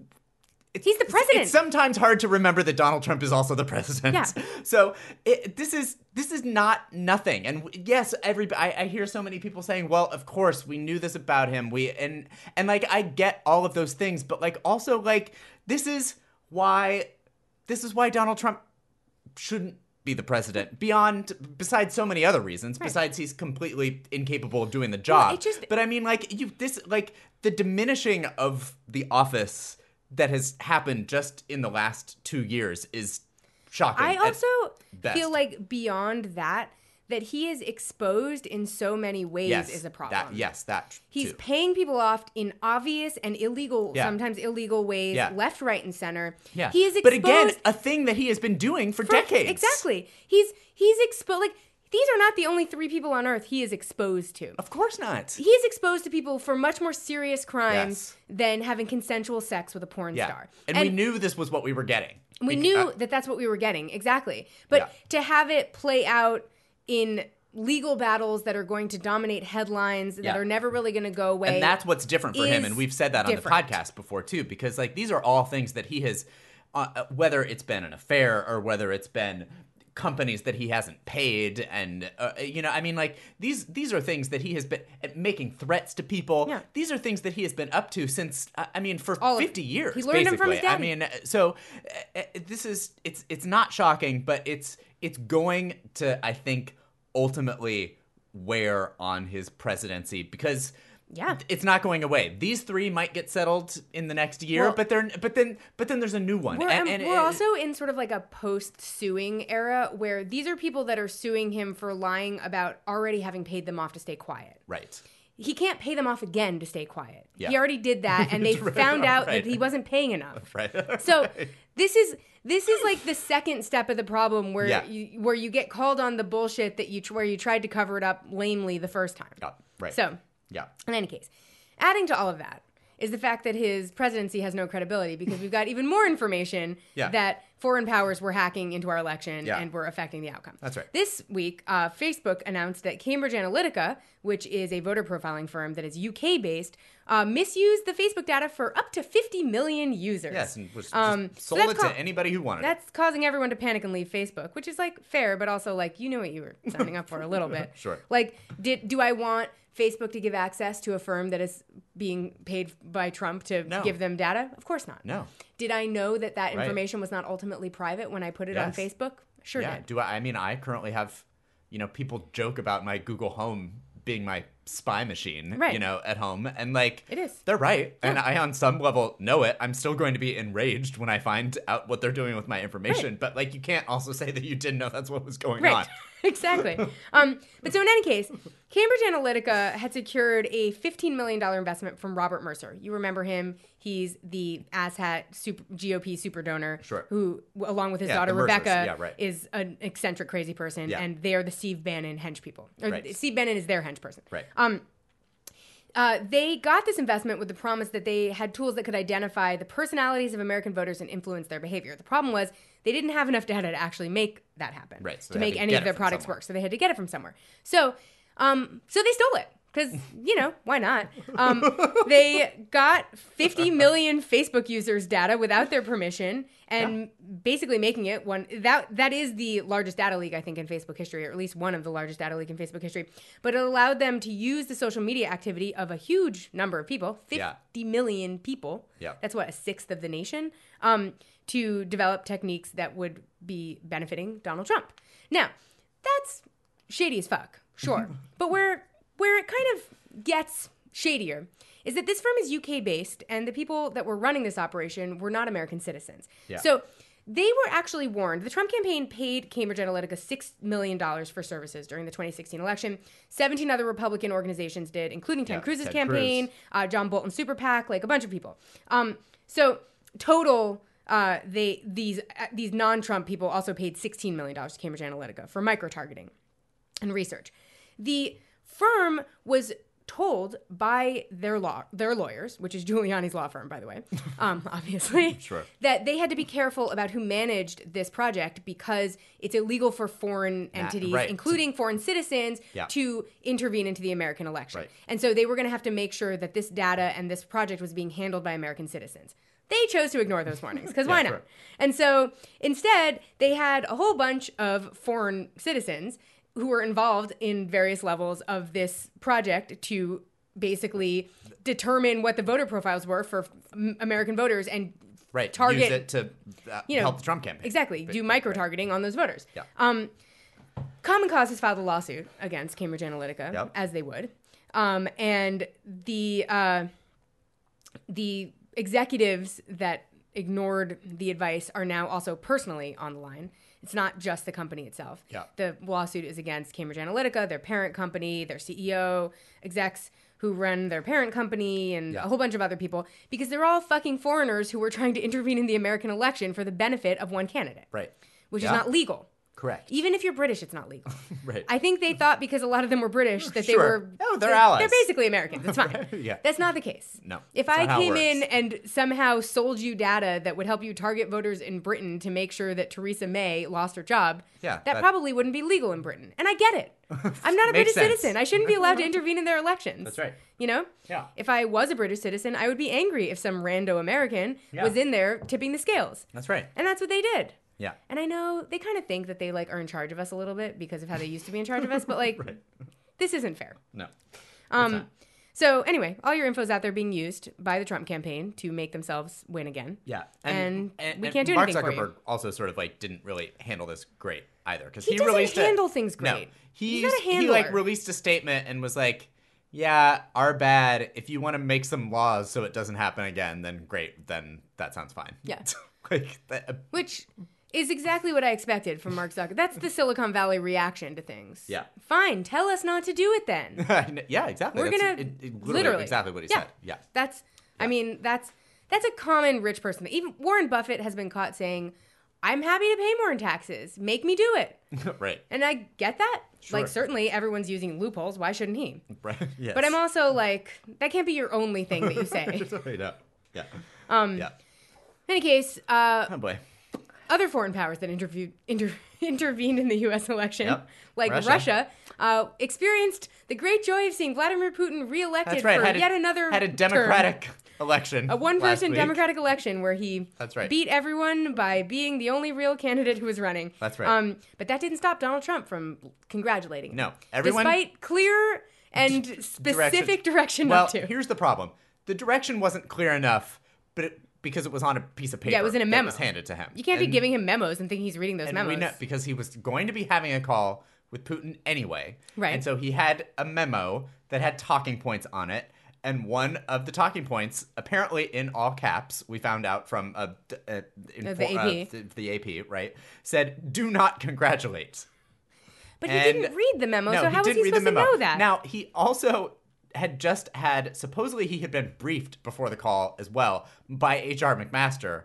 It's, He's the president. It's sometimes hard to remember that Donald Trump is also the president. Yeah. So it, this is this is not nothing. And yes, every I, I hear so many people saying, "Well, of course we knew this about him." We and and like I get all of those things, but like also like this is why this is why Donald Trump shouldn't be the president. Beyond besides so many other reasons. Right. Besides he's completely incapable of doing the job. it just- but I mean, like you this like the diminishing of the office that has happened just in the last two years is shocking. I at also best. feel like beyond that, that he is exposed in so many ways yes, is a problem. That, yes, that He's too. paying people off in obvious and illegal, Yeah. sometimes illegal ways, Yeah. left, right, and center. Yeah. He is but exposed. again, a thing that he has been doing for, for- decades. Exactly. He's he's exposed. Like these are not the only three people on Earth he is exposed to. Of course not. He is exposed to people for much more serious crimes Yes. than having consensual sex with a porn Yeah. star. And, we knew this was what we were getting. We Bec- knew uh, that that's what we were getting. Exactly. But Yeah. to have it play out in legal battles that are going to dominate headlines, that Yeah. are never really going to go away. and that's what's different for him. is And we've said that on different. the podcast before too, because like these are all things that he has, uh, uh, whether it's been an affair or whether it's been companies that he hasn't paid, and uh, you know, I mean, like these these are things that he has been uh, making threats to people. Yeah. These are things that he has been up to since uh, I mean, for All of- fifty years. he learned them basically. from his I daddy. mean, uh, so uh, uh, this is it's it's not shocking, but it's it's going to I think ultimately wear on his presidency because. Yeah. It's not going away. These three might get settled in the next year, Well- but they're but then but then there's a new one. We're, and, um, and we're it- also in sort of like a post-suing era where these are people that are suing him for lying about already having paid them off to stay quiet. right. He can't pay them off again to stay quiet. Yeah. He already did that, and they Right, found out right. that he wasn't paying enough. Right. So Right. this is this is like the second step of the problem where Yeah. you where you get called on the bullshit that you where you tried to cover it up lamely the first time. Yeah, right. So yeah. in any case, adding to all of that is the fact that his presidency has no credibility because we've got even more information Yeah. that foreign powers were hacking into our election Yeah. and were affecting the outcome. That's right. This week, uh, Facebook announced that Cambridge Analytica, which is a voter profiling firm that is U K-based, uh, misused the Facebook data for up to fifty million users. Yes, and was, Um, just so sold that's it ca- to anybody who wanted it. That's causing everyone to panic and leave Facebook, which is like fair, but also like you know what you were signing up for a little bit. Sure. Like, did do I want Facebook to give access to a firm that is being paid by Trump to No. give them data? Of course not. No. Did I know that that Right. information was not ultimately private when I put it on Yes. Facebook? Sure Yeah. did. Do I? I mean, I currently have, you know, people joke about my Google Home being my spy machine, Right. you know, at home. And like, It is. they're right. And I, on some level, know it. I'm still going to be enraged when I find out what they're doing with my information. Right. But like, you can't also say that you didn't know that's what was going Right. on. Exactly. Um, but so in any case, Cambridge Analytica had secured a fifteen million dollars investment from Robert Mercer. You remember him. He's the asshat super, G O P super donor Sure. who, along with his Yeah, daughter the Mercers. Rebecca, Yeah, right. is an eccentric, crazy person. Yeah. And they are the Steve Bannon hench people. Or Right. Steve Bannon is their hench person. Right. Um, Uh, they got this investment with the promise that they had tools that could identify the personalities of American voters and influence their behavior. The problem was they didn't have enough data to actually make that happen, Right, so to they had make to any get of it their from products somewhere. work. So they had to get it from somewhere. So, um, so they stole it because you know why not? Um, they got fifty million Facebook users' data without their permission, and basically making it one that that is the largest data leak I think in Facebook history, or at least one of the largest data leak in Facebook history. But it allowed them to use the social media activity of a huge number of people, Yeah. fifty million people. Yeah. That's what, a sixth of the nation, um, to develop techniques that would be benefiting Donald Trump. Now, that's shady as fuck, sure. But where where it kind of gets shadier is that this firm is U K based, and the people that were running this operation were not American citizens. Yeah. So they were actually warned. The Trump campaign paid Cambridge Analytica six million dollars for services during the twenty sixteen election. seventeen other Republican organizations did, including Ted Yeah, Cruz's Ted campaign, Cruz. uh, John Bolton Super PAC, like a bunch of people. Um, so total, uh, they these uh, these non-Trump people also paid sixteen million dollars to Cambridge Analytica for micro-targeting and research. The firm was told by their law their lawyers, which is Giuliani's law firm, by the way, um, obviously, Sure. that they had to be careful about who managed this project because it's illegal for foreign entities, right. including foreign citizens, Yeah. to intervene into the American election. Right. And so they were going to have to make sure that this data and this project was being handled by American citizens. They chose to ignore those warnings because why Yeah, not? sure. And so instead, they had a whole bunch of foreign citizens who were involved in various levels of this project to basically determine what the voter profiles were for m- American voters and Right. target Use it to uh, you know, help the Trump campaign. Exactly. Do micro-targeting on those voters. Yeah. Um, Common Cause has filed a lawsuit against Cambridge Analytica, Yep. as they would. Um, and the uh, the executives that ignored the advice are now also personally on the line. It's not just the company itself. Yeah. The lawsuit is against Cambridge Analytica, their parent company, their C E O, execs who run their parent company, and Yeah. a whole bunch of other people, because they're all fucking foreigners who were trying to intervene in the American election for the benefit of one candidate, Right. which Yeah. is not legal. Correct. Even if you're British, it's not legal. Right. I think they thought because a lot of them were British that they Sure. were. Oh, they're they're, allies. They're basically Americans. It's fine. Yeah. That's not the case. No, If that's I not how it came in works. and somehow sold you data that would help you target voters in Britain to make sure that Theresa May lost her job, Yeah, that, that- probably wouldn't be legal in Britain. And I get it. I'm not a Makes British sense. citizen. I shouldn't be allowed to intervene in their elections. That's right. You know? Yeah. If I was a British citizen, I would be angry if some rando American Yeah. was in there tipping the scales. That's right. And that's what they did. Yeah. And I know they kind of think that they like are in charge of us a little bit because of how they used to be in charge of us, but like Right. this isn't fair. No. Um not. so anyway, all your info's out there being used by the Trump campaign to make themselves win again. Yeah. And we can't do Mark anything for Zuckerberg you. also sort of like didn't really handle this great either because He he, doesn't released a- handle things No, great. he He's not a he like handler. released a statement and was like, "Yeah, our bad. If you want to make some laws so it doesn't happen again, then great. Then that sounds fine." Yeah. like that, Which is exactly what I expected from Mark Zuckerberg. That's the Silicon Valley reaction to things. Yeah. Fine, tell us not to do it then. yeah, exactly. We're That's gonna it, it, literally, literally exactly what he yeah. said. Yeah. That's I mean, that's that's a common rich person thing. Even Warren Buffett has been caught saying, I'm happy to pay more in taxes. Make me do it. right. And I get that. Sure. Like, certainly everyone's using loopholes. Why shouldn't he? Right. Yes. But I'm also like, that can't be your only thing that you say. Right up. Yeah. Um, Yeah. In any case, uh, Oh boy. other foreign powers that interviewed, inter- intervened in the U S election, Yep. like Russia. Russia, uh, experienced the great joy of seeing Vladimir Putin reelected That's right. for Had a, yet another had a term. democratic election. A one-person last week. democratic election where he That's right. beat everyone by being the only real candidate who was running. That's right. Um, but that didn't stop Donald Trump from congratulating him. No, everyone- Despite clear and specific direction Well, up to. here's the problem: the direction wasn't clear enough, but it, because it was on a piece of paper. Yeah, it was in a that memo. was handed to him. You can't be And- giving him memos and thinking he's reading those and memos. we know because he was going to be having a call with Putin anyway. Right. And so he had a memo that had talking points on it. And one of the talking points, apparently in all caps, we found out from a, a, Uh, the A P. Uh, the, the A P, right, said, do not congratulate. But he And- didn't read the memo, No, so how was didn't he read the supposed to memo. know that? Now, he also had just had, supposedly he had been briefed before the call as well by H R McMaster.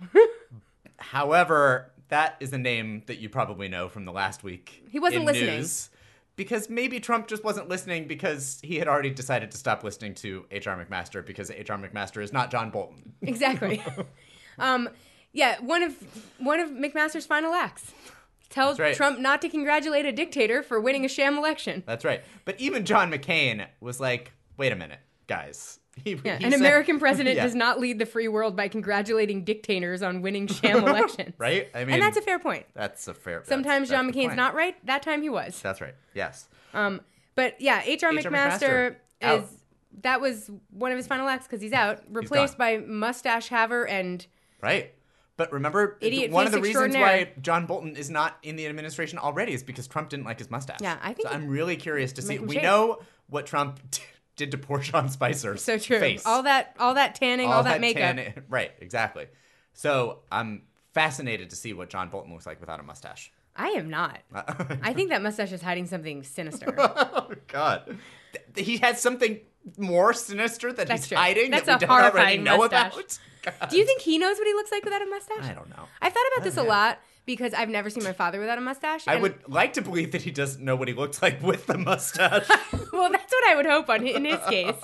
However, that is a name that you probably know from the last week. He wasn't in listening. News, because maybe Trump just wasn't listening because he had already decided to stop listening to H R McMaster because H R McMaster is not John Bolton. Exactly. um, yeah, one of one of McMaster's final acts. Tells That's right. Trump not to congratulate a dictator for winning a sham election. That's right. But even John McCain was like, wait a minute, guys. He, Yeah, he an said- American president Yeah. does not lead the free world by congratulating dictators on winning sham elections. Right? I mean, And that's a fair point. That's a fair. Sometimes that's, John that's the McCain's point. not right. That time he was. That's right. Yes. Um, but yeah, H R H R McMaster McMaster, out. is that was one of his final acts because he's out, replaced by Mustache Haver and Right. But remember, Idiot one of the face reasons extraordinaire. why John Bolton is not in the administration already is because Trump didn't like his mustache. Yeah, I think So it- I'm really curious to see. make him We shave. know what Trump did to poor Sean Spicer's so true. face. All that, all that tanning, all, that, makeup. tan- right. Exactly. So I'm fascinated to see what John Bolton looks like without a mustache. I am not. I think that mustache is hiding something sinister. Oh God. Th- He has something more sinister that That's he's true. hiding That's that we a don't already horrifying know mustache. about. God. Do you think he knows what he looks like without a mustache? I don't know. I've thought about this a lot because I've never seen my father without a mustache. I and- would like to believe that he doesn't know what he looks like with the mustache, Well, that's what I would hope on in his case.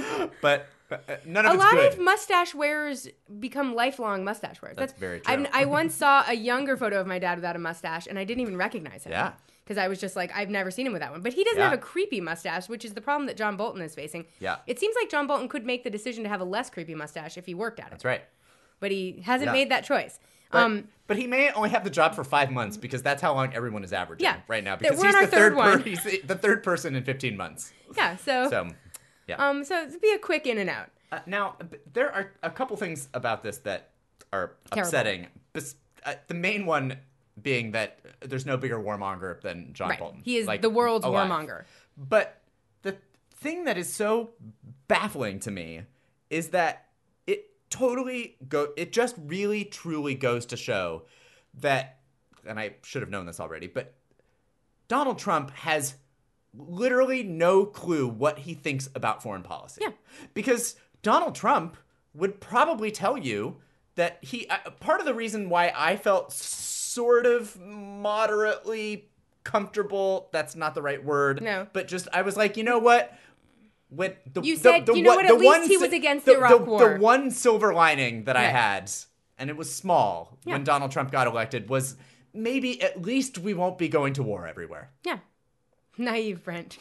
but uh, none of A it's lot good. of mustache wearers become lifelong mustache wearers. That's very I've- true. I once saw a younger photo of my dad without a mustache, and I didn't even recognize him. Yeah. Because I was just like, I've never seen him without one. But he doesn't Yeah. have a creepy mustache, which is the problem that John Bolton is facing. Yeah. It seems like John Bolton could make the decision to have a less creepy mustache if he worked at it. That's right. But he hasn't Yeah. made that choice. But, um, but he may only have the job for five months because that's how long everyone is averaging Yeah. right now. That Because we're he's on the our third, third one. per- he's the, the third person in fifteen months. yeah, so, So, yeah. um, so it'd be a quick in and out. Uh, now, b- there are a couple things about this that are Terrible. upsetting. Bes- uh, the main one being that there's no bigger warmonger than John Right. Bolton. He is Like, the world's alive. warmonger. But the thing that is so baffling to me is that it totally go. It just really truly goes to show that, and I should have known this already, but Donald Trump has literally no clue what he thinks about foreign policy. Yeah. Because Donald Trump would probably tell you that he, uh, part of the reason why I felt sort of moderately comfortable, that's not the right word. No. But just, I was like, you know what? When the, You the- said- the you know one- what, the at least one he si- was against the, the Iraq the, War. The one silver lining that I Right. had, and it was small Yeah. when Donald Trump got elected, was maybe at least we won't be going to war everywhere. Yeah. Naive Brent.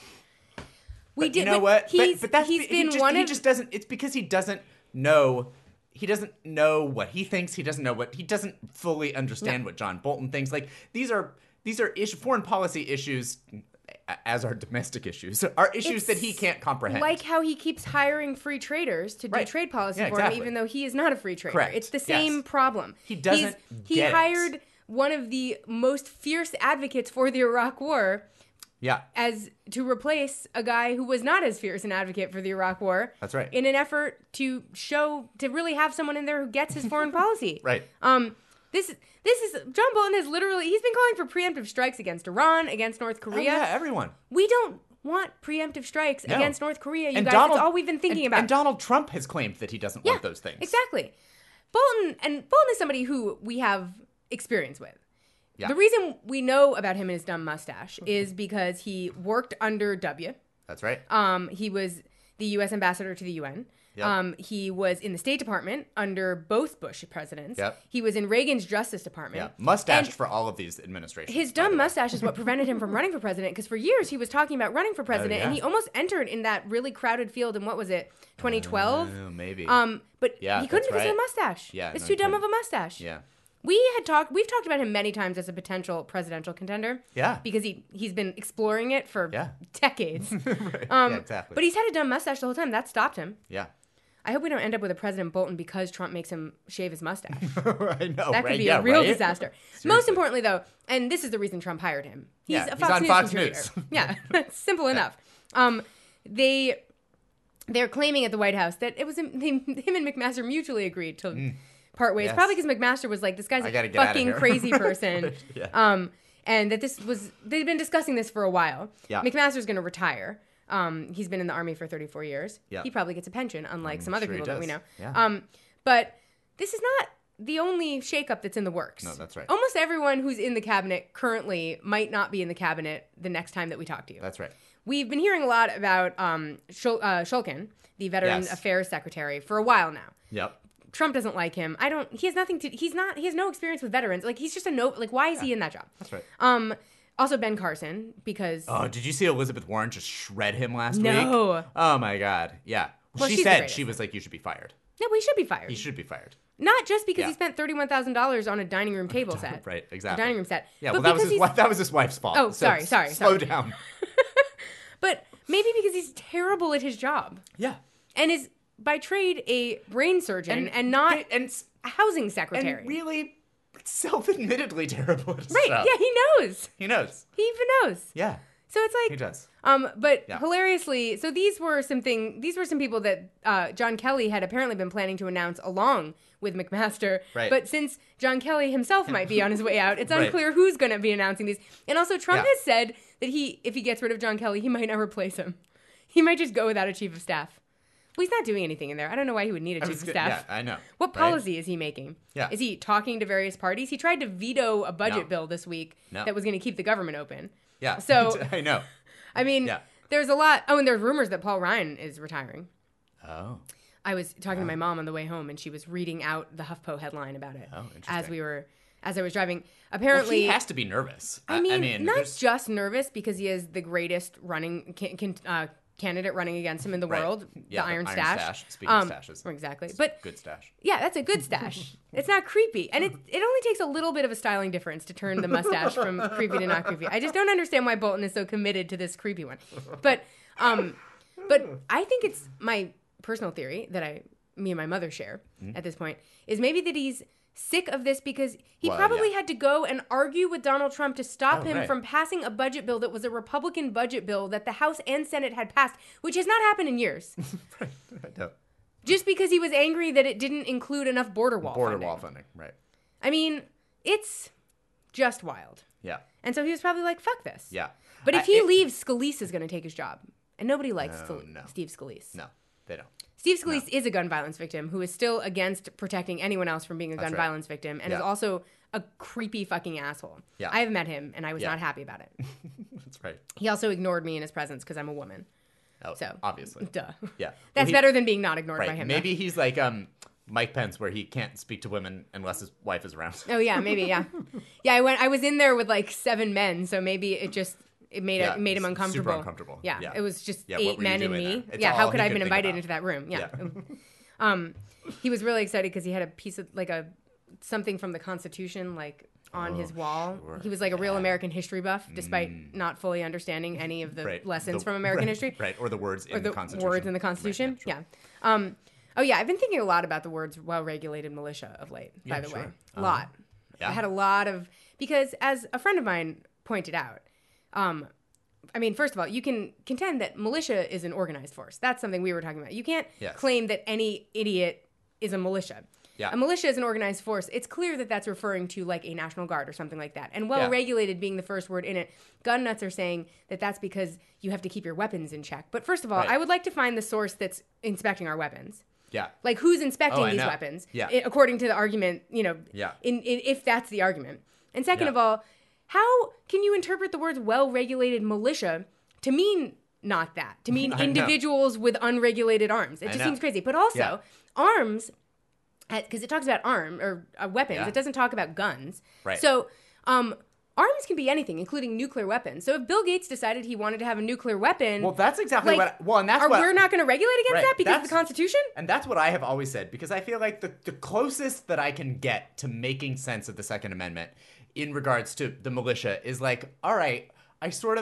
We But did, you know but what? He's, but, but that's he's be- he been just, one he of just doesn't. It's because he doesn't know. He doesn't know what he thinks. He doesn't know what he doesn't fully understand No. what John Bolton thinks. Like these are these are issue, foreign policy issues, as are domestic issues, are issues that he It's can't comprehend. like how he keeps hiring free traders to do Right. trade policy Yeah, for exactly. him, even though he is not a free trader. Correct. It's the same Yes. problem. He doesn't He's, he get it. hired one of the most fierce advocates for the Iraq War yeah, as to replace a guy who was not as fierce an advocate for the Iraq War. That's right. In an effort to show to really have someone in there who gets his foreign policy. right. Um, this this is John Bolton has literally he's been calling for preemptive strikes against Iran, against North Oh, Korea. yeah, everyone. We don't want preemptive strikes No. against North Korea, you And guys. Donald- That's all we've been thinking and, about. And Donald Trump has claimed that he doesn't want those things. Exactly. Bolton and Bolton is somebody who we have experience with. Yeah. The reason we know about him and his dumb mustache is because he worked under W. That's right. Um, he was the U S ambassador to the U N. Yep. Um, he was in the State Department under both Bush presidents. Yep. He was in Reagan's Justice Department. Yeah, mustached And for all of these administrations. His by dumb the way. mustache is what prevented him from running for president because for years he was talking about running for president yeah. and he almost entered in that really crowded field in what was it, twenty twelve? Oh, maybe. Um, but Yeah, he couldn't that's because of right. a mustache. Yeah, it's no, too he dumb of couldn't. a mustache. yeah. We had talked. We've talked about him many times as a potential presidential contender. Yeah. because he he's been exploring it for Yeah. decades. right. Um, yeah, exactly. But he's had a dumb mustache the whole time. That stopped him. yeah. I hope we don't end up with a President Bolton because Trump makes him shave his mustache. I know, That could right? be Yeah, a real right? disaster. Most importantly, though, and this is the reason Trump hired him. He's Yeah, a he's Fox on News Fox contributor. News. Yeah, simple enough. Um, they they're claiming at the White House that it was him, him and McMaster mutually agreed to part ways. Yes. Probably because McMaster was like, "This guy's I a gotta get outta fucking here." crazy person." Right, yeah. Um, and that this was they've been discussing this for a while. Yeah. McMaster's going to retire. Um, he's been in the Army for thirty-four years. Yeah. He probably gets a pension, unlike I'm some other sure he people that we does. know. Yeah. Um, but this is not the only shakeup that's in the works. No, that's right. Almost everyone who's in the cabinet currently might not be in the cabinet the next time that we talk to you. That's right. We've been hearing a lot about um, Shul- uh, Shulkin, the Veteran Yes. Affairs Secretary, for a while now. Yep. Trump doesn't like him. I don't. He has nothing to. He's not. He has no experience with veterans. Like he's just a no. Like why is he in that job? That's right. Um. Also Ben Carson because. Oh, did you see Elizabeth Warren just shred him last No. week? Oh my God. Yeah. Well, she she's the said greatest. she was like, you should be fired. No, he should be fired. He should be fired. Not just because Yeah. he spent thirty-one thousand dollars on a dining room table set. Right, A exactly. dining room set. Yeah, But well, that was because his he's- wife, that was his wife's fault. Oh, So sorry, s- sorry, Slow sorry. down. But maybe because he's terrible at his job Yeah. and is by trade a brain surgeon and, And- not and s- a housing secretary. And really self-admittedly terrible at his right? job. Yeah, he knows. He knows. He even knows. Yeah, So it's he like, does. um, but Yeah. hilariously, so these were something. These were some people that uh, John Kelly had apparently been planning to announce along with McMaster. Right. But since John Kelly himself might be on his way out, it's Right. unclear who's going to be announcing these. And also, Trump Yeah. has said that he, if he gets rid of John Kelly, he might not replace him. He might just go without a chief of staff. Well, he's not doing anything in there. I don't know why he would need a I chief was of good- staff. Yeah, I know. What right? policy is he making? Yeah. Is he talking to various parties? He tried to veto a budget No. bill this week No. that was going to keep the government open. Yeah. So- I know. I mean, Yeah. there's a lot. Oh, and there's rumors that Paul Ryan is retiring. Oh. I was talking to my mom on the way home, and she was reading out the HuffPo headline about it Oh, as interesting. we were, as I was driving. Well, Apparently, he has to be nervous. I mean, I mean not there's- just nervous because he is the greatest running can, can, uh, candidate running against him in the Right. world, Yeah, the the Iron Iron Stash. Stash. Speaking of Um, stashes. exactly. But good stash. yeah, that's a good stash. It's not creepy, and it it only takes a little bit of a styling difference to turn the mustache from creepy to not creepy. I just don't understand why Bolton is so committed to this creepy one. But um, but I think it's my personal theory that I, me and my mother share Mm-hmm. at this point is maybe that he's sick of this because he Well, probably yeah. had to go and argue with Donald Trump to stop Oh, him right. from passing a budget bill that was a Republican budget bill that the House and Senate had passed, which has not happened in years. Right. No. Just because he was angry that it didn't include enough border wall Border funding. wall funding. Right. I mean, it's just wild. Yeah. And so he was probably like, fuck this. Yeah. But if I- he it- leaves, Scalise is going to take his job. And nobody likes No, Scal- no. Steve Scalise. No, they don't. Steve Scalise is a gun violence victim who is still against protecting anyone else from being a gun right. violence victim and is Yeah. also a creepy fucking asshole. Yeah. I have met him and I was Yeah. not happy about it. That's right. He also ignored me in his presence because I'm a woman. Oh, So, obviously. Duh. Yeah. That's Well, he- better than being not ignored Right. by him. though. Maybe he's like um Mike Pence, where he can't speak to women unless his wife is around. Oh yeah, maybe yeah, yeah. I went. I was in there with like seven men, so maybe it just it made Yeah, it made him super uncomfortable. uncomfortable. Yeah, Yeah. it was just Yeah, what eight were you men and doing me. there? It's Yeah, all how he could I have could been think invited about. into that room? Yeah. Yeah. um, he was really excited because he had a piece of like a something from the Constitution like on his wall. sure. He was like a real Yeah. American history buff, despite not fully understanding any of the Right. lessons The- from American right, history. Right. Or the words in Or the the Constitution. words in the Right, Constitution. yeah, sure. Yeah. Um, oh yeah, I've been thinking a lot about the words "well-regulated militia" of late. Yeah, by the way, sure. a lot. Yeah. I had a lot of because, as a friend of mine pointed out, um, I mean, first of all, you can contend that militia is an organized force. That's something we were talking about. You can't Yes. claim that any idiot is a militia. Yeah. A militia is an organized force. It's clear that that's referring to like a National Guard or something like that. And well-regulated being the first word in it, gun nuts are saying that that's because you have to keep your weapons in check. But first of all, Right. I would like to find the source that's inspecting our weapons. Yeah. Like who's inspecting Oh, I these know. weapons? Yeah. I- according to the argument, you know, Yeah. in, in if that's the argument. And second Yeah. of all, how can you interpret the words well-regulated militia to mean not that? To mean I know. individuals with unregulated arms. It I just know. seems crazy. But also, Yeah. arms, because it talks about arm or uh, weapons. Yeah. It doesn't talk about guns. Right. So, um, arms can be anything, including nuclear weapons. So if Bill Gates decided he wanted to have a nuclear weapon, Well, that's exactly like, what. Well, and that's are what. we're not going to regulate against Right, that because of that's- the Constitution? And that's what I have always said, because I feel like the, the closest that I can get to making sense of the Second Amendment in regards to the militia is like, all right, I sort of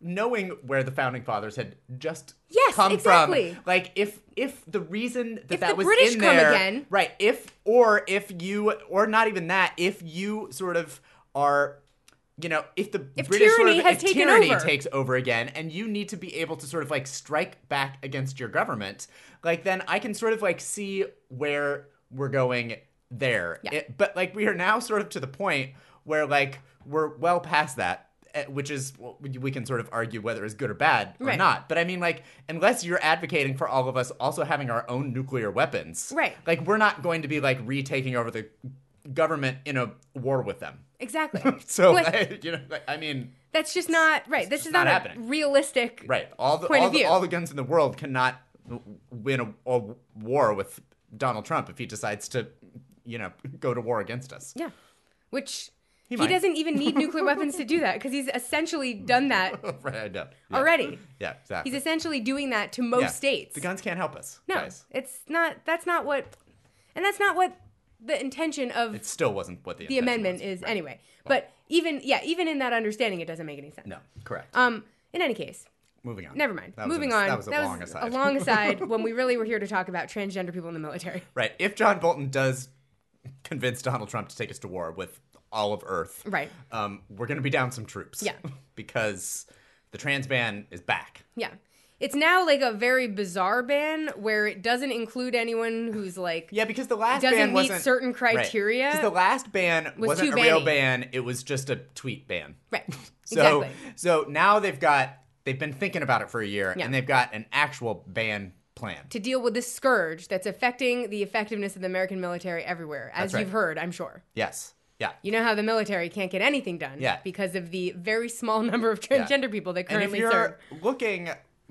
knowing where the founding fathers had just Yes, come exactly. from, like if if the reason that If that the was British in come there, again. right? If or if you or not even that, if you sort of are, you know, if the If British sort tyranny of, has if taken tyranny over. takes over again, and you need to be able to sort of like strike back against your government, like then I can sort of like see where we're going there. Yeah. It, but like we are now sort of to the point where like we're well past that, eh, which is well, we we can sort of argue whether it's good or bad or Right. not. But I mean, like unless you're advocating for all of us also having our own nuclear weapons, Right. Like we're not going to be like retaking over the government in a war with them. Exactly. So Like, I, you know, like, I mean, that's just not right. This just is not, not a happening. realistic right? All the point all of the, view. all the guns in the world cannot w- win a, a war with Donald Trump if he decides to, you know, go to war against us. Yeah. Which He he, might. doesn't even need nuclear weapons to do that because he's essentially done that Right, I know. Yeah. already. Yeah, exactly. He's essentially doing that to most Yeah. states. The guns can't help us, no, guys. it's not. That's not what, and that's not what the intention of It still wasn't what the, the intention amendment was. is Right. anyway. But even yeah, even in that understanding, it doesn't make any sense. No, correct. Um. In any case, Moving on. never mind. That was Moving a, on. That was a long a aside. long aside when we really were here to talk about transgender people in the military. Right. If John Bolton does convince Donald Trump to take us to war with all of Earth, Right. um, we're going to be down some troops. Yeah. because the trans ban is back. Yeah. It's now like a very bizarre ban where it doesn't include anyone who's like Yeah, because the last doesn't ban meet wasn't certain criteria. Because the last ban was wasn't too a real banny. ban; it was just a tweet ban. right. So, exactly. so now they've got they've been thinking about it for a year, Yeah. and they've got an actual ban plan. To deal with this scourge that's affecting the effectiveness of the American military everywhere, as That's right. you've heard, I'm sure. Yes. Yeah. You know how the military can't get anything done Yeah. because of the very small number of transgender people that And if currently you're serve. looking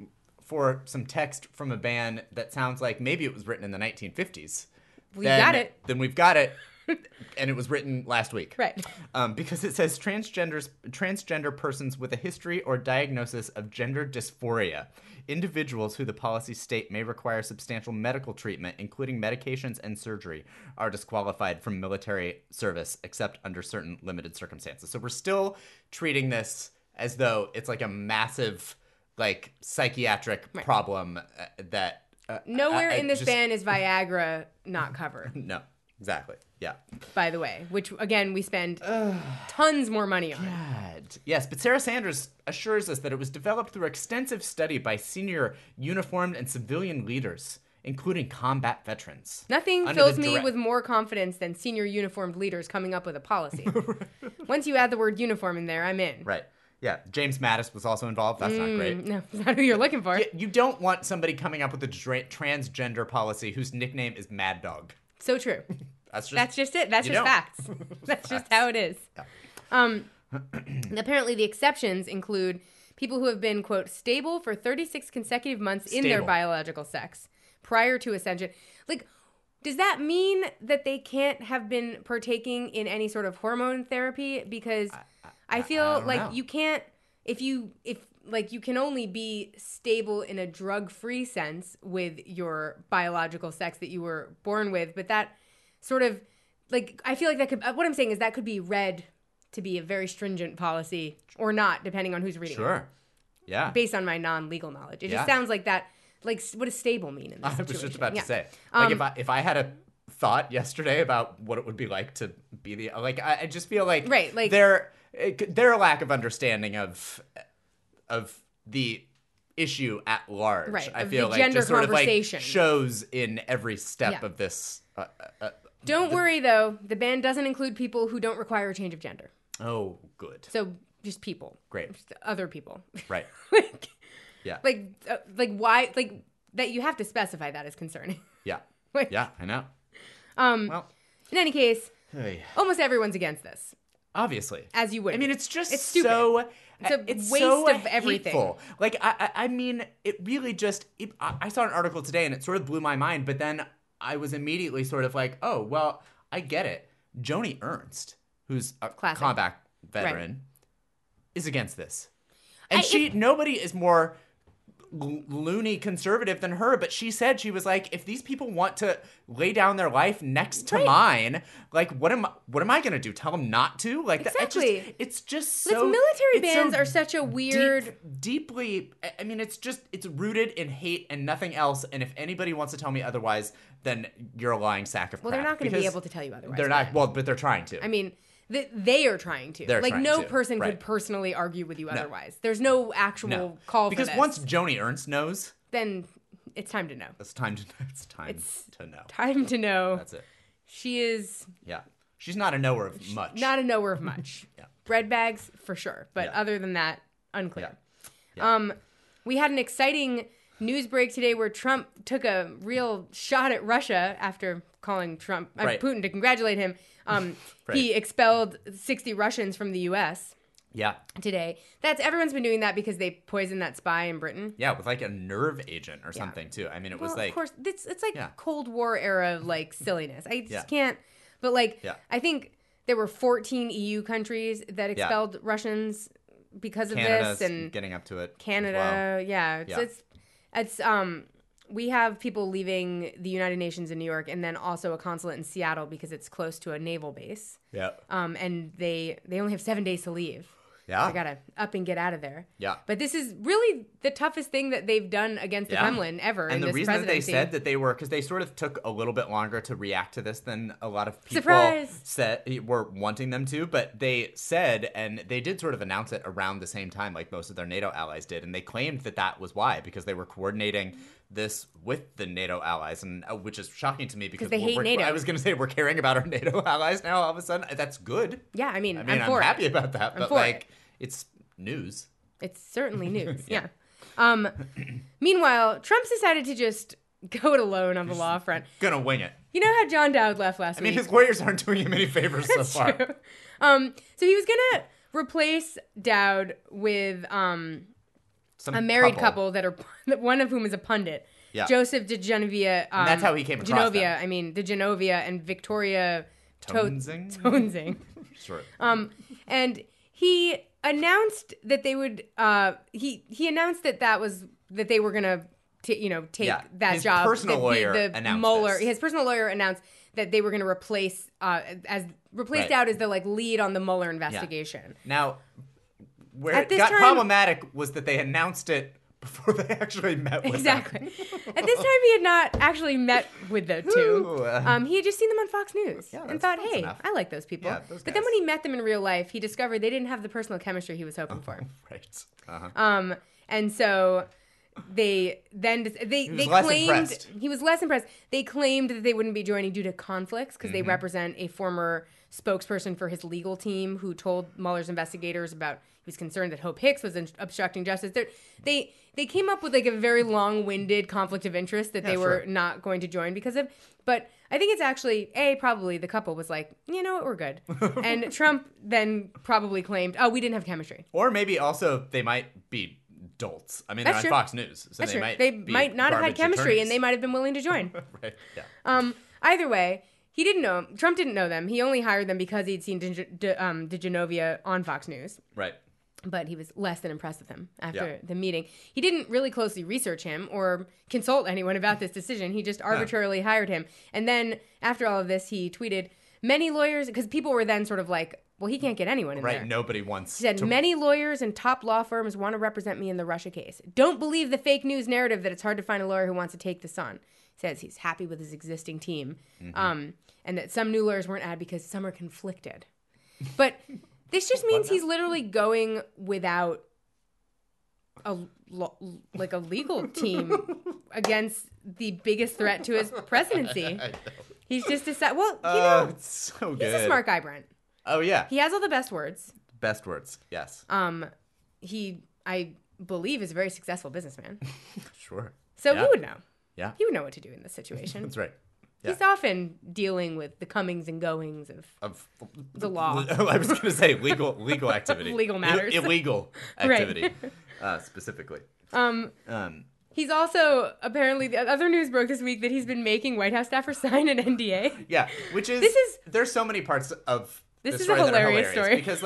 for some text from a ban that sounds like maybe it was written in the nineteen fifties, We then, got it. Then we've got it, and it was written last week. Right. Um, because it says transgenders, transgender persons with a history or diagnosis of gender dysphoria, individuals who the policy state may require substantial medical treatment, including medications and surgery, are disqualified from military service except under certain limited circumstances. So we're still treating this as though it's like a massive, like psychiatric Right. problem uh, that uh, Nowhere I- I in this just- ban is Viagra not covered, No, exactly. Yeah. by the way, which again we spend tons more money on. God. Yes, but Sarah Sanders assures us that it was developed through extensive study by senior uniformed and civilian leaders, including combat veterans. Nothing Under fills the me direct- with more confidence than senior uniformed leaders coming up with a policy. Once you add the word uniform in there, I'm in. Right. Yeah. James Mattis was also involved. That's not great. Mm, no, that's not who you're looking for. Y- You don't want somebody coming up with a dra- transgender policy whose nickname is Mad Dog. So true. That's just That's just it. That's You just don't. facts. That's just how it is. Um, apparently, the exceptions include people who have been, quote, stable for thirty-six consecutive months in their Stable. biological sex prior to ascension. Like, does that mean that they can't have been partaking in any sort of hormone therapy? Because I, I feel don't like know. you can't, if you, if, like, you can only be stable in a drug-free sense with your biological sex that you were born with, but that sort of, like, I feel like that could, what I'm saying is that could be read to be a very stringent policy or not, depending on who's reading it. Sure. Yeah. Based on my non-legal knowledge. It Yeah. just sounds like that, like, s- what does stable mean in this I situation? was just about Yeah. to say, like, Um, if I if I had a thought yesterday about what it would be like to be the like, I, I just feel like Right, like- their their lack of understanding of of the issue at large. Right, I of feel the like gender just sort of like conversation. shows in every step Yeah. of this. Uh, uh, uh, Don't worry, though. The ban doesn't include people who don't require a change of gender. oh, good, So just people. great, Just other people. right, like, yeah, like, uh, like why, like, that you have to specify that is concerning. yeah, Like, yeah. I know. Um, Well, in any case, hey, almost everyone's against this, obviously. as you would. I mean, it's just It's stupid. so. It's a it's waste so of everything. hateful. Like I, I, I mean, it really just. It, I I saw an article today, and it sort of blew my mind. But then I was immediately sort of like, oh well, I get it. Joni Ernst, who's a Classic. combat veteran, is against this, and I- she if- nobody is more l- loony conservative than her, but she said, she was like, if these people want to lay down their life next to Right. mine, like, what am I, what am I going to do? Tell them not to? Like, that- it Exactly. just, it's just Its so... military it's so bans are such a weird... Deep, deeply, I- I mean, it's just, it's rooted in hate and nothing else, and if anybody wants to tell me otherwise, then you're a lying sack of Well, crap. they're not going to be because able to tell you otherwise. They're not, Brian. well, but they're trying to. I mean, th- they are trying to. They're like, trying no to, person right. could personally argue with you otherwise. There's no actual no. call because for this. once Joni Ernst knows, Then it's time to know. it's time to, it's time It's to know. Time to know. That's it. She is Yeah. She's not a knower of much. not a knower of much. Yeah. Bread bags, for sure. But Yeah. other than that, unclear. Yeah. Yeah. Um, we had an exciting news break today where Trump took a real shot at Russia after calling Trump uh, Right. Putin to congratulate him. Um, Right. He expelled sixty Russians from the U S Yeah. today. That's everyone's been doing that because they poisoned that spy in Britain. Yeah, with like a nerve agent or something too. I mean, it was Well, like, of course, it's it's like Yeah. Cold War era like silliness. I just Yeah. can't. But like, Yeah. I think there were fourteen E U countries that expelled Russians because of Canada's this, and getting up to it. as Canada. well. Yeah, it's, Yeah. it's it's um. We have people leaving the United Nations in New York, and then also a consulate in Seattle because it's close to a naval base. Yeah. Um, and they they only have seven days to leave. Yeah. They gotta up and get out of there. Yeah. But this is really the toughest thing that they've done against the Yeah. Kremlin ever in And the this reason that they presidency. said that they were, because they sort of took a little bit longer to react to this than a lot of people Surprise! said were wanting them to, but they said, and they did sort of announce it around the same time, like most of their NATO allies did, and they claimed that that was why, because they were coordinating this with the NATO allies, and uh, which is shocking to me because they we're- hate we're- NATO. I was going to say we're caring about our NATO allies now. All of a sudden, that's good. Yeah, I mean, I mean, I'm I'm, for happy it. about that, but for like, it. it's news. It's certainly news. yeah. Um, meanwhile, Trump's decided to just go it alone on the law front. Gonna wing it. You know how John Dowd left last I mean, week? his lawyers aren't doing him any favors so That's far. true. Um, so he was gonna replace Dowd with um, Some a married couple. that are one of whhom is a pundit. Yeah. Joseph DeGenovia. Um, And that's how he came across Genovia. them. I mean, DeGenovia and Victoria To- Tonesing? Tonesing. Sure. Um, and he announced that they would. Uh, he he announced that that was that they were gonna, t- you know, take Yeah. that His job. personal the, lawyer the, the announced Mueller. this. His personal lawyer announced that they were gonna replace uh, as replace Right. Dowd as the like lead on the Mueller investigation. Now, where At it this got time- problematic was that they announced it before they actually met with Exactly. them. At this time, he had not actually met with the two. Ooh, uh, Um, he had just seen them on Fox News Yeah, and that's thought, close "Hey, enough. I like those people." Yeah, those but then guys. when he met them in real life, he discovered they didn't have the personal chemistry he was hoping for. Right. Uh-huh. Um, and so they then they was they less claimed impressed. he was less impressed. They claimed that they wouldn't be joining due to conflicts because Mm-hmm. they represent a former spokesperson for his legal team who told Mueller's investigators about he was concerned that Hope Hicks was in- obstructing justice. They're, they they came up with like a very long-winded conflict of interest that Yeah, they were sure. not going to join because of. But I think it's actually a probably the couple was like, you know what, we're good, and Trump then probably claimed, oh, we didn't have chemistry. Or maybe also they might be dolts. I mean, they're That's on true. Fox News, so That's they true. might They be might not have had garbage chemistry, and they attorneys. might have been willing to join. Right. Yeah. Um, either way, he didn't know. Trump didn't know them. He only hired them because he'd seen De, De, um, DeGenovia on Fox News. Right. But he was less than impressed with him after Yeah. the meeting. He didn't really closely research him or consult anyone about this decision. He just arbitrarily hired him. And then after all of this, he tweeted, many lawyers, because people were then sort of like, well, he can't get anyone in Right. there. Nobody wants He said, to. many lawyers and top law firms want to represent me in the Russia case. Don't believe the fake news narrative that it's hard to find a lawyer who wants to take this on. He says he's happy with his existing team. Mm-hmm. Um, and that some new lawyers weren't added because some are conflicted. But this just means he's literally going without a lo- like a legal team against the biggest threat to his presidency. I know. He's just decided, well, you Oh, know, it's so he's good. a smart guy, Brent. Oh yeah. He has all the best words. Best words. Yes. Um, he, I believe, is a very successful businessman. Sure. So Yeah. he would know. Yeah. He would know what to do in this situation. That's right. Yeah. He's often dealing with the comings and goings of Of the law. I was going to say legal legal activity. Legal matters. I- illegal Right. activity, uh, specifically. Um, Um, he's also apparently the other news broke this week that he's been making White House staffers sign an N D A. yeah, which is This is- there's so many parts of This the is a story that are hilarious story. because like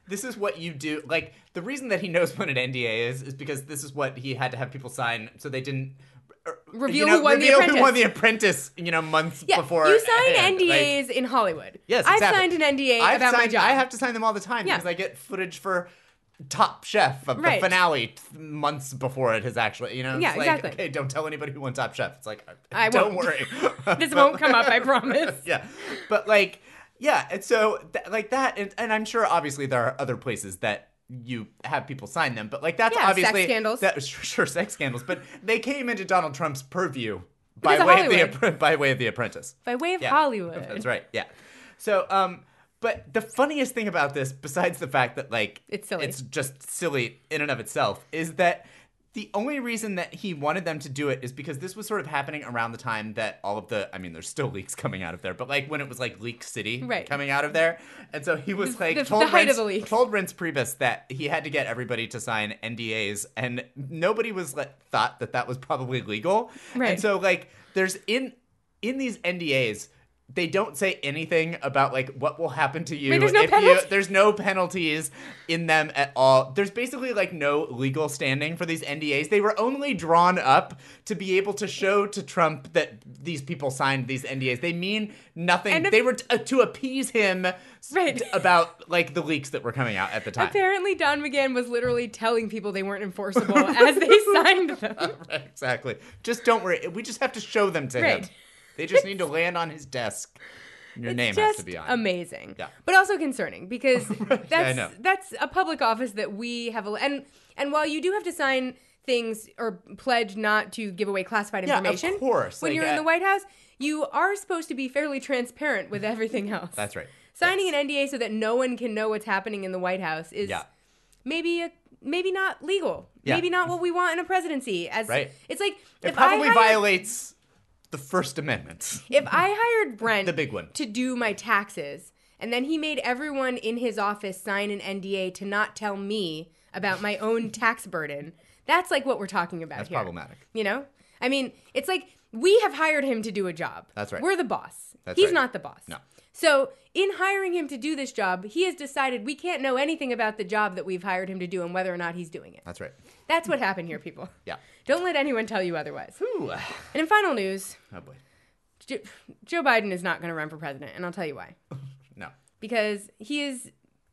this is what you do. Like, the reason that he knows what an N D A is is because this is what he had to have people sign so they didn't Reveal you know, who won reveal the Apprentice. who won the Apprentice, you know, months Yeah, before. you sign and, N D As like, in Hollywood. Yes, I've exactly. signed an N D A I've about signed, my job. I have to sign them all the time Yeah. because I get footage for Top Chef of Right. the finale months before it has actually, you know? It's Yeah, like, exactly. okay, don't tell anybody who won Top Chef. It's like, I don't won't. worry. This won't come up, I promise. Yeah. But, like, yeah, and so, th- like that, and, and I'm sure, obviously, there are other places that you have people sign them, but, like, that's Yeah, sex obviously... scandals. That, sure, sure, sex scandals, but they came into Donald Trump's purview by Because of way of, the, Hollywood. Appre- by way of The Apprentice. By way of Yeah. Hollywood. That's right, yeah. So, um... But the funniest thing about this, besides the fact that, like, It's silly. it's just silly in and of itself, is that the only reason that he wanted them to do it is because this was sort of happening around the time that all of the, I mean, there's still leaks coming out of there, but, like, when it was, like, Leak City Right. coming out of there. And so he was, like, the- told, the height Reince, of the leaks. told Reince Priebus that he had to get everybody to sign N D As, and nobody was, like, thought that that was probably legal. Right. And so, like, there's, in in these N D As... They don't say anything about, like, what will happen to you. Wait, there's no if you, penalty? There's no penalties in them at all. There's basically, like, no legal standing for these N D As. They were only drawn up to be able to show to Trump that these people signed these N D As. They mean nothing. And if- they were t- uh, to appease him s- Right. about, like, the leaks that were coming out at the time. Apparently, Don McGahn was literally telling people they weren't enforceable as they signed them. Right, exactly. Just don't worry. We just have to show them to Right. him. They just need to land on his desk. And your It's name just has to be on. amazing. Yeah. But also concerning because that's I know. that's a public office that we have a, and and while you do have to sign things or pledge not to give away classified Yeah, of information, course. when Like, you're in uh, the White House, you are supposed to be fairly transparent with everything else. That's right. Signing Yes. an N D A so that no one can know what's happening in the White House is Yeah. maybe a maybe not legal. Yeah. Maybe not what we want in a presidency. As Right. it's like It if I probably hired- violates the First Amendment. If I hired Brent The big one. to do my taxes, and then he made everyone in his office sign an N D A to not tell me about my own tax burden, that's like what we're talking about That's here. problematic. You know? I mean, it's like we have hired him to do a job. That's right. We're the boss. That's He's right. not the boss. No. So, in hiring him to do this job, he has decided we can't know anything about the job that we've hired him to do and whether or not he's doing it. That's right. That's what happened here, people. Yeah. Don't let anyone tell you otherwise. Ooh. And in final news, Oh boy. Jo- Joe Biden is not going to run for president, and I'll tell you why. No. Because he is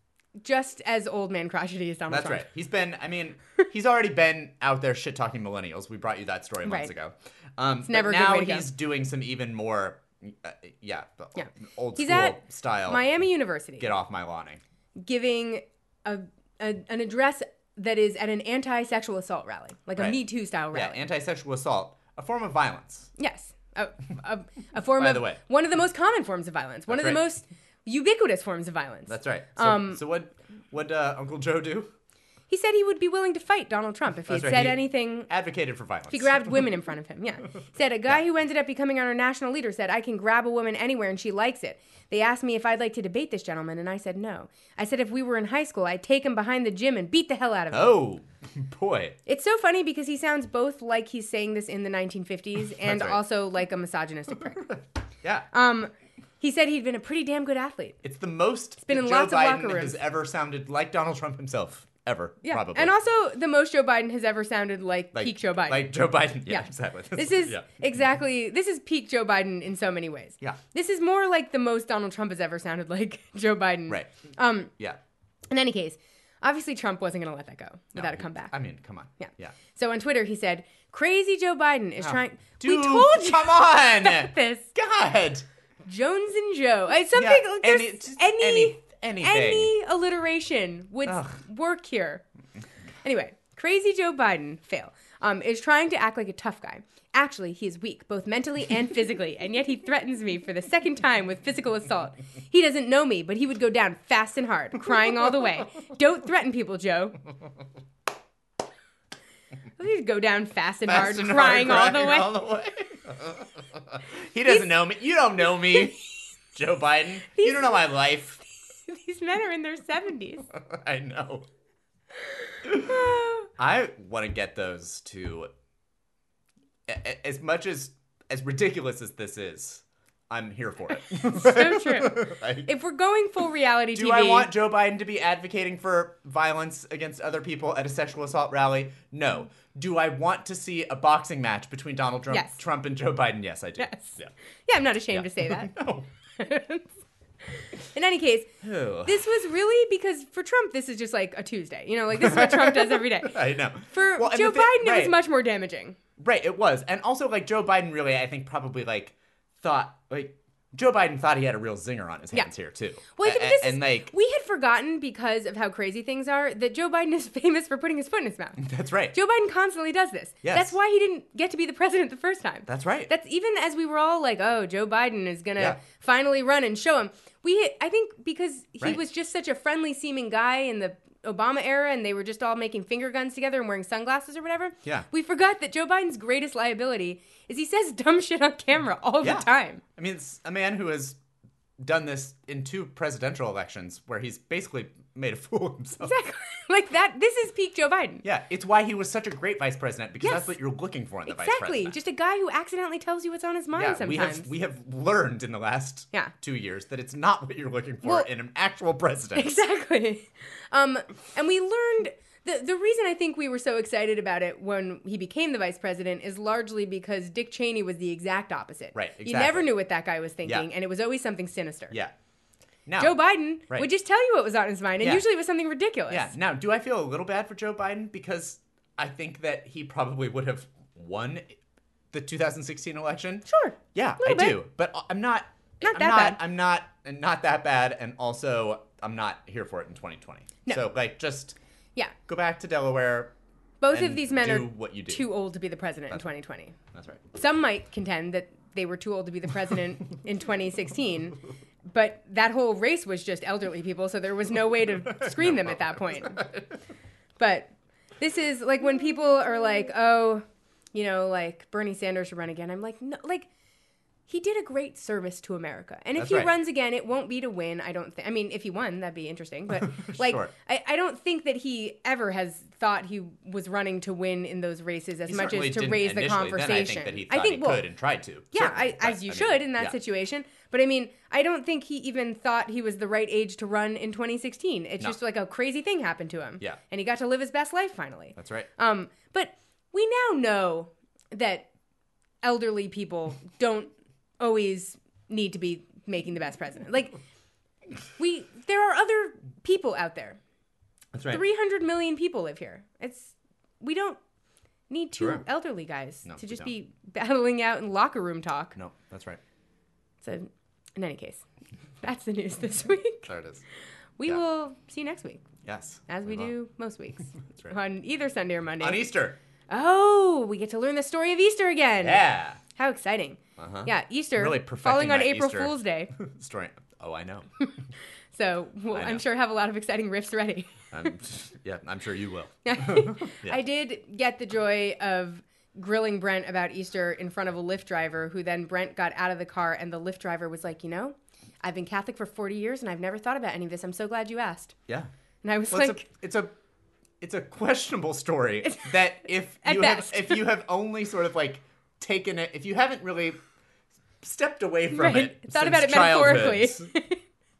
just as old man crotchety as Donald That's Trump. right. He's been, I mean, he's already been out there shit talking millennials. We brought you that story months Right. ago. Um, it's never a good now way to go. he's doing some even more, uh, yeah, Yeah. old He's school at style. Miami University, Get off my lawn. giving a, a an address that is at an anti-sexual assault rally, like a Right. Me Too style Yeah, rally. anti-sexual assault, a form of violence. Yes, a, a, a form By of the way. one of the most common forms of violence, one That's of the right. most ubiquitous forms of violence. That's right. So, Um, so what? What uh, Uncle Joe do? He said he would be willing to fight Donald Trump if he That's had right. said He anything. Advocated for violence. He grabbed women in front of him. Yeah. Said a guy who ended up becoming our national leader said, I can grab a woman anywhere and she likes it. They asked me if I'd like to debate this gentleman, and I said no. I said if we were in high school, I'd take him behind the gym and beat the hell out of him. Oh, boy. It's so funny because he sounds both like he's saying this in the nineteen fifties and right. also like a misogynistic prick. Yeah. Um, he said he'd been a pretty damn good athlete. It's the most been that in Joe lots of Biden locker rooms. has ever sounded like Donald Trump himself. Ever. Yeah. Probably. And also the most Joe Biden has ever sounded like, like, peak Joe Biden. Like Joe Biden. Yeah, Yeah. exactly. This is yeah. exactly, this is peak Joe Biden in so many ways. Yeah. This is more like the most Donald Trump has ever sounded like Joe Biden. Right. Um, Yeah. in any case, obviously Trump wasn't going to let that go without No, a comeback. I mean, come on. Yeah. Yeah. So on Twitter, he said, crazy Joe Biden is trying, Dude, we told you come on. about this. God. Jones and Joe. Uh, something, Yeah, there's any- just any, any- anything. any alliteration would Ugh. work here. Anyway, crazy Joe Biden, fail, um, is trying to act like a tough guy. Actually, he is weak, both mentally and physically, and yet he threatens me for the second time with physical assault. He doesn't know me, but he would go down fast and hard, crying all the way. Don't threaten people, Joe. He'd go down fast and Fast hard, and crying, hard, all the way. all the way. He doesn't know me. You don't know me, Joe Biden. You don't know my life. These men are in their seventies. I know. I want to get those to, a- a- as much as as ridiculous as this is, I'm here for it. So true. Like, If we're going full reality do T V, I want Joe Biden to be advocating for violence against other people at a sexual assault rally? No. Do I want to see a boxing match between Donald Trump, Yes. Trump and Joe Biden? Yes, I do. Yes. Yeah. Yeah, I'm not ashamed Yeah. to say that. No. In any case, Ew. this was really because for Trump, this is just like a Tuesday. You know, like this is what Trump does every day. I know. For Well, and Joe the thi- Biden, it right. was much more damaging. Right, it was. And also, like, Joe Biden really, I think, probably, like, thought, like, Joe Biden thought he had a real zinger on his hands Yeah. here, too. Well, I think A- this and, is, like, we had forgotten because of how crazy things are that Joe Biden is famous for putting his foot in his mouth. that's right. Joe Biden constantly does this. Yes. That's why he didn't get to be the president the first time. That's right. That's even as we were all like, "Oh, Joe Biden is gonna Yeah. finally run and show him." We, I think, because he Right. was just such a friendly seeming guy in the Obama era, and they were just all making finger guns together and wearing sunglasses or whatever. Yeah. We forgot that Joe Biden's greatest liability is he says dumb shit on camera all Yeah. the time. I mean, it's a man who has done this in two presidential elections where he's basically made a fool of himself. Exactly. Like that. This is peak Joe Biden. Yeah, it's why he was such a great vice president, because Yes. that's what you're looking for in the vice Exactly. president. Just a guy who accidentally tells you what's on his mind yeah, sometimes. we have we have learned in the last Yeah. two years that it's not what you're looking for Well, in an actual president. Exactly. Um, and we learned the the reason I think we were so excited about it when he became the vice president is largely because Dick Cheney was the exact opposite. Right, You exactly. never knew what that guy was thinking, Yeah. and it was always something sinister. Yeah. Now, Joe Biden Right. would just tell you what was on his mind, and Yeah. usually it was something ridiculous. Yeah. Now, do I feel a little bad for Joe Biden? Because I think that he probably would have won the two thousand sixteen election. Sure. Yeah, Little I bit. do. But I'm not. Not I'm that not, bad. I'm not. Not that bad. And also, I'm not here for it in twenty twenty. No. So, like, just Yeah. go back to Delaware. Both and of these men do are what you do. too old to be the president in twenty twenty. That's right. Some might contend that they were too old to be the president in twenty sixteen, but that whole race was just elderly people, so there was no way to screen them at that point. But this is like when people are like, oh, you know, like Bernie Sanders should run again. I'm like, no, like he did a great service to America. And if That's he right. runs again, it won't be to win. I don't think, I mean, if he won, that'd be interesting. But like, Sure. I, I don't think that he ever has thought he was running to win in those races as He much certainly as to didn't raise the initially. conversation. Then I think that he thought he well, could and tried to. yeah, Certainly. I, But, as you I mean, should in that yeah. situation. But I mean, I don't think he even thought he was the right age to run in twenty sixteen. It's No. just like a crazy thing happened to him. Yeah. And he got to live his best life finally. That's right. Um, but we now know that elderly people don't always need to be making the best president. Like, we, there are other people out there. That's right. three hundred million people live here. It's, we don't need two Sure. elderly guys No, to we just don't. be battling out in locker room talk. No, that's right. So, in any case, that's the news this week. There it is. We Yeah. will see you next week, Yes. as we will. do most weeks, That's right. on either Sunday or Monday. On Easter. Oh, we get to learn the story of Easter again. Yeah. How exciting. Uh-huh. Yeah, Easter, Really perfecting falling on my April Easter. Fool's Day. Story. Oh, I know. So we'll, I know. I'm sure have a lot of exciting riffs ready. I'm, yeah, I'm sure you will. I did get the joy of grilling Brent about Easter in front of a Lyft driver, who then Brent got out of the car and the Lyft driver was like, you know, I've been Catholic for forty years and I've never thought about any of this. I'm so glad you asked. Yeah. And I was Well, like, it's a, it's a it's a questionable story that if At you have best. if you have only sort of like taken it, if you haven't really stepped away from right, it, thought since about it metaphorically. childhood,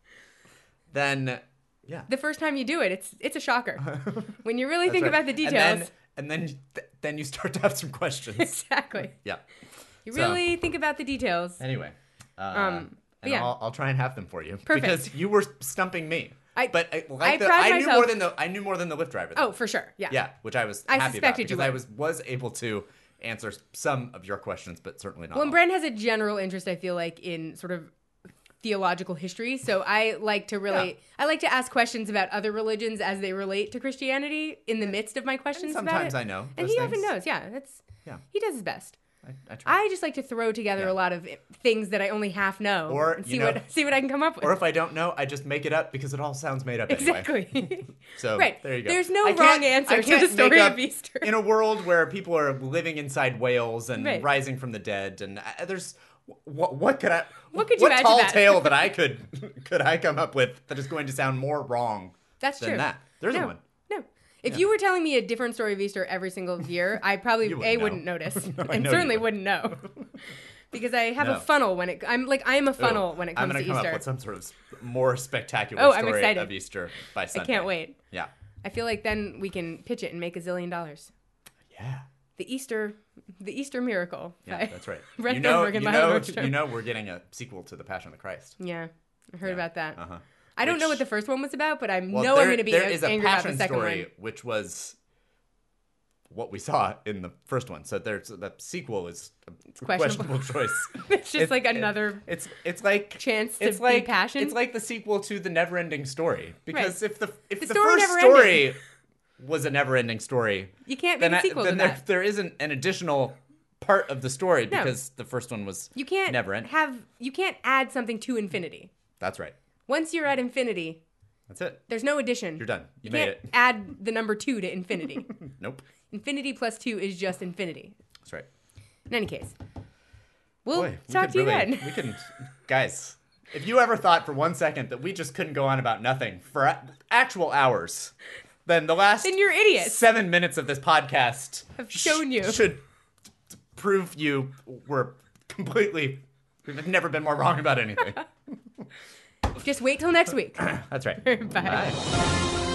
then yeah, The first time you do it, it's it's a shocker. When you really that's think right. about the details. and then and then th- then you start to have some questions. Exactly. Yeah. You So- really think about the details. Anyway, uh, Um, but and yeah. I'll, I'll try and have them for you Perfect. because you were stumping me. I- but I, like I the, pride I knew myself- more than the I knew more than the Lyft driver. Though. Oh, for sure. Yeah. Yeah, which I was I happy about suspected you because I would. was was able to answer some of your questions, but certainly not. Well, and all. Brent has a general interest, I feel like, in sort of theological history. So I like to really, Yeah. I like to ask questions about other religions as they relate to Christianity in the midst of my questions And about sometimes it. I know And those he often things. knows. Yeah, that's Yeah. he does his best. I, I try. I just like to throw together Yeah. a lot of things that I only half know, Or, and you see know- what see what I can come up with. Or if I don't know, I just make it up because it all sounds made up anyway. exactly. So Right. there you go. There's no I wrong can't- answer I to can't the story make of up- Easter. In a world where people are living inside whales and Right. rising from the dead, and uh, there's what what could I What could you add to tall that? tale that I could could I come up with that is going to sound more wrong That's than true. that? There isn't no, one. No. If you were telling me a different story of Easter every single year, I probably You A wouldn't wouldn't know. notice No, I and know you certainly wouldn't. wouldn't know. because I have No. a funnel when it. I'm like I am a funnel Ooh, when it I'm comes gonna to come Easter. up with some sort of s- more spectacular Oh, I'm story excited. of Easter by I Sunday. can't wait. Yeah. I feel like then we can pitch it and make a zillion dollars. Yeah. The Easter, the Easter miracle. Yeah, by that's right. Rutger You know, Morgan you Lyle know, Nordstrom. you know, we're getting a sequel to The Passion of the Christ. Yeah, I heard Yeah. about that. Uh huh. I don't know Which- what the first one was about, but I Well, know there, I'm going to be there is a angry about passion the second story, one. which was what we saw in the first one. So there's the sequel is a questionable. questionable choice. It's just like it- another It's it's like chance to it's be like passion. It's like the sequel to the Never-Ending Story. Because if the if The the, story first never story ended. was a never-ending story, You can't then make a I- sequel then to there, that. there isn't an additional part of the story No. because the first one was You can't never ending. have you can't add something to infinity. That's right. Once you're at infinity, That's it. there's no addition. You're done. You, You made can't it. add the number two to infinity. Nope. Infinity plus two is just infinity. That's right. In any case, we'll Boy, we talk could to you really, then. We can, guys. If you ever thought for one second that we just couldn't go on about nothing for a- actual hours, then the last Then you're idiots. seven minutes of this podcast Have shown you. should t- prove you we're completely. We've never been more wrong about anything. Just wait till next week. That's right. Bye.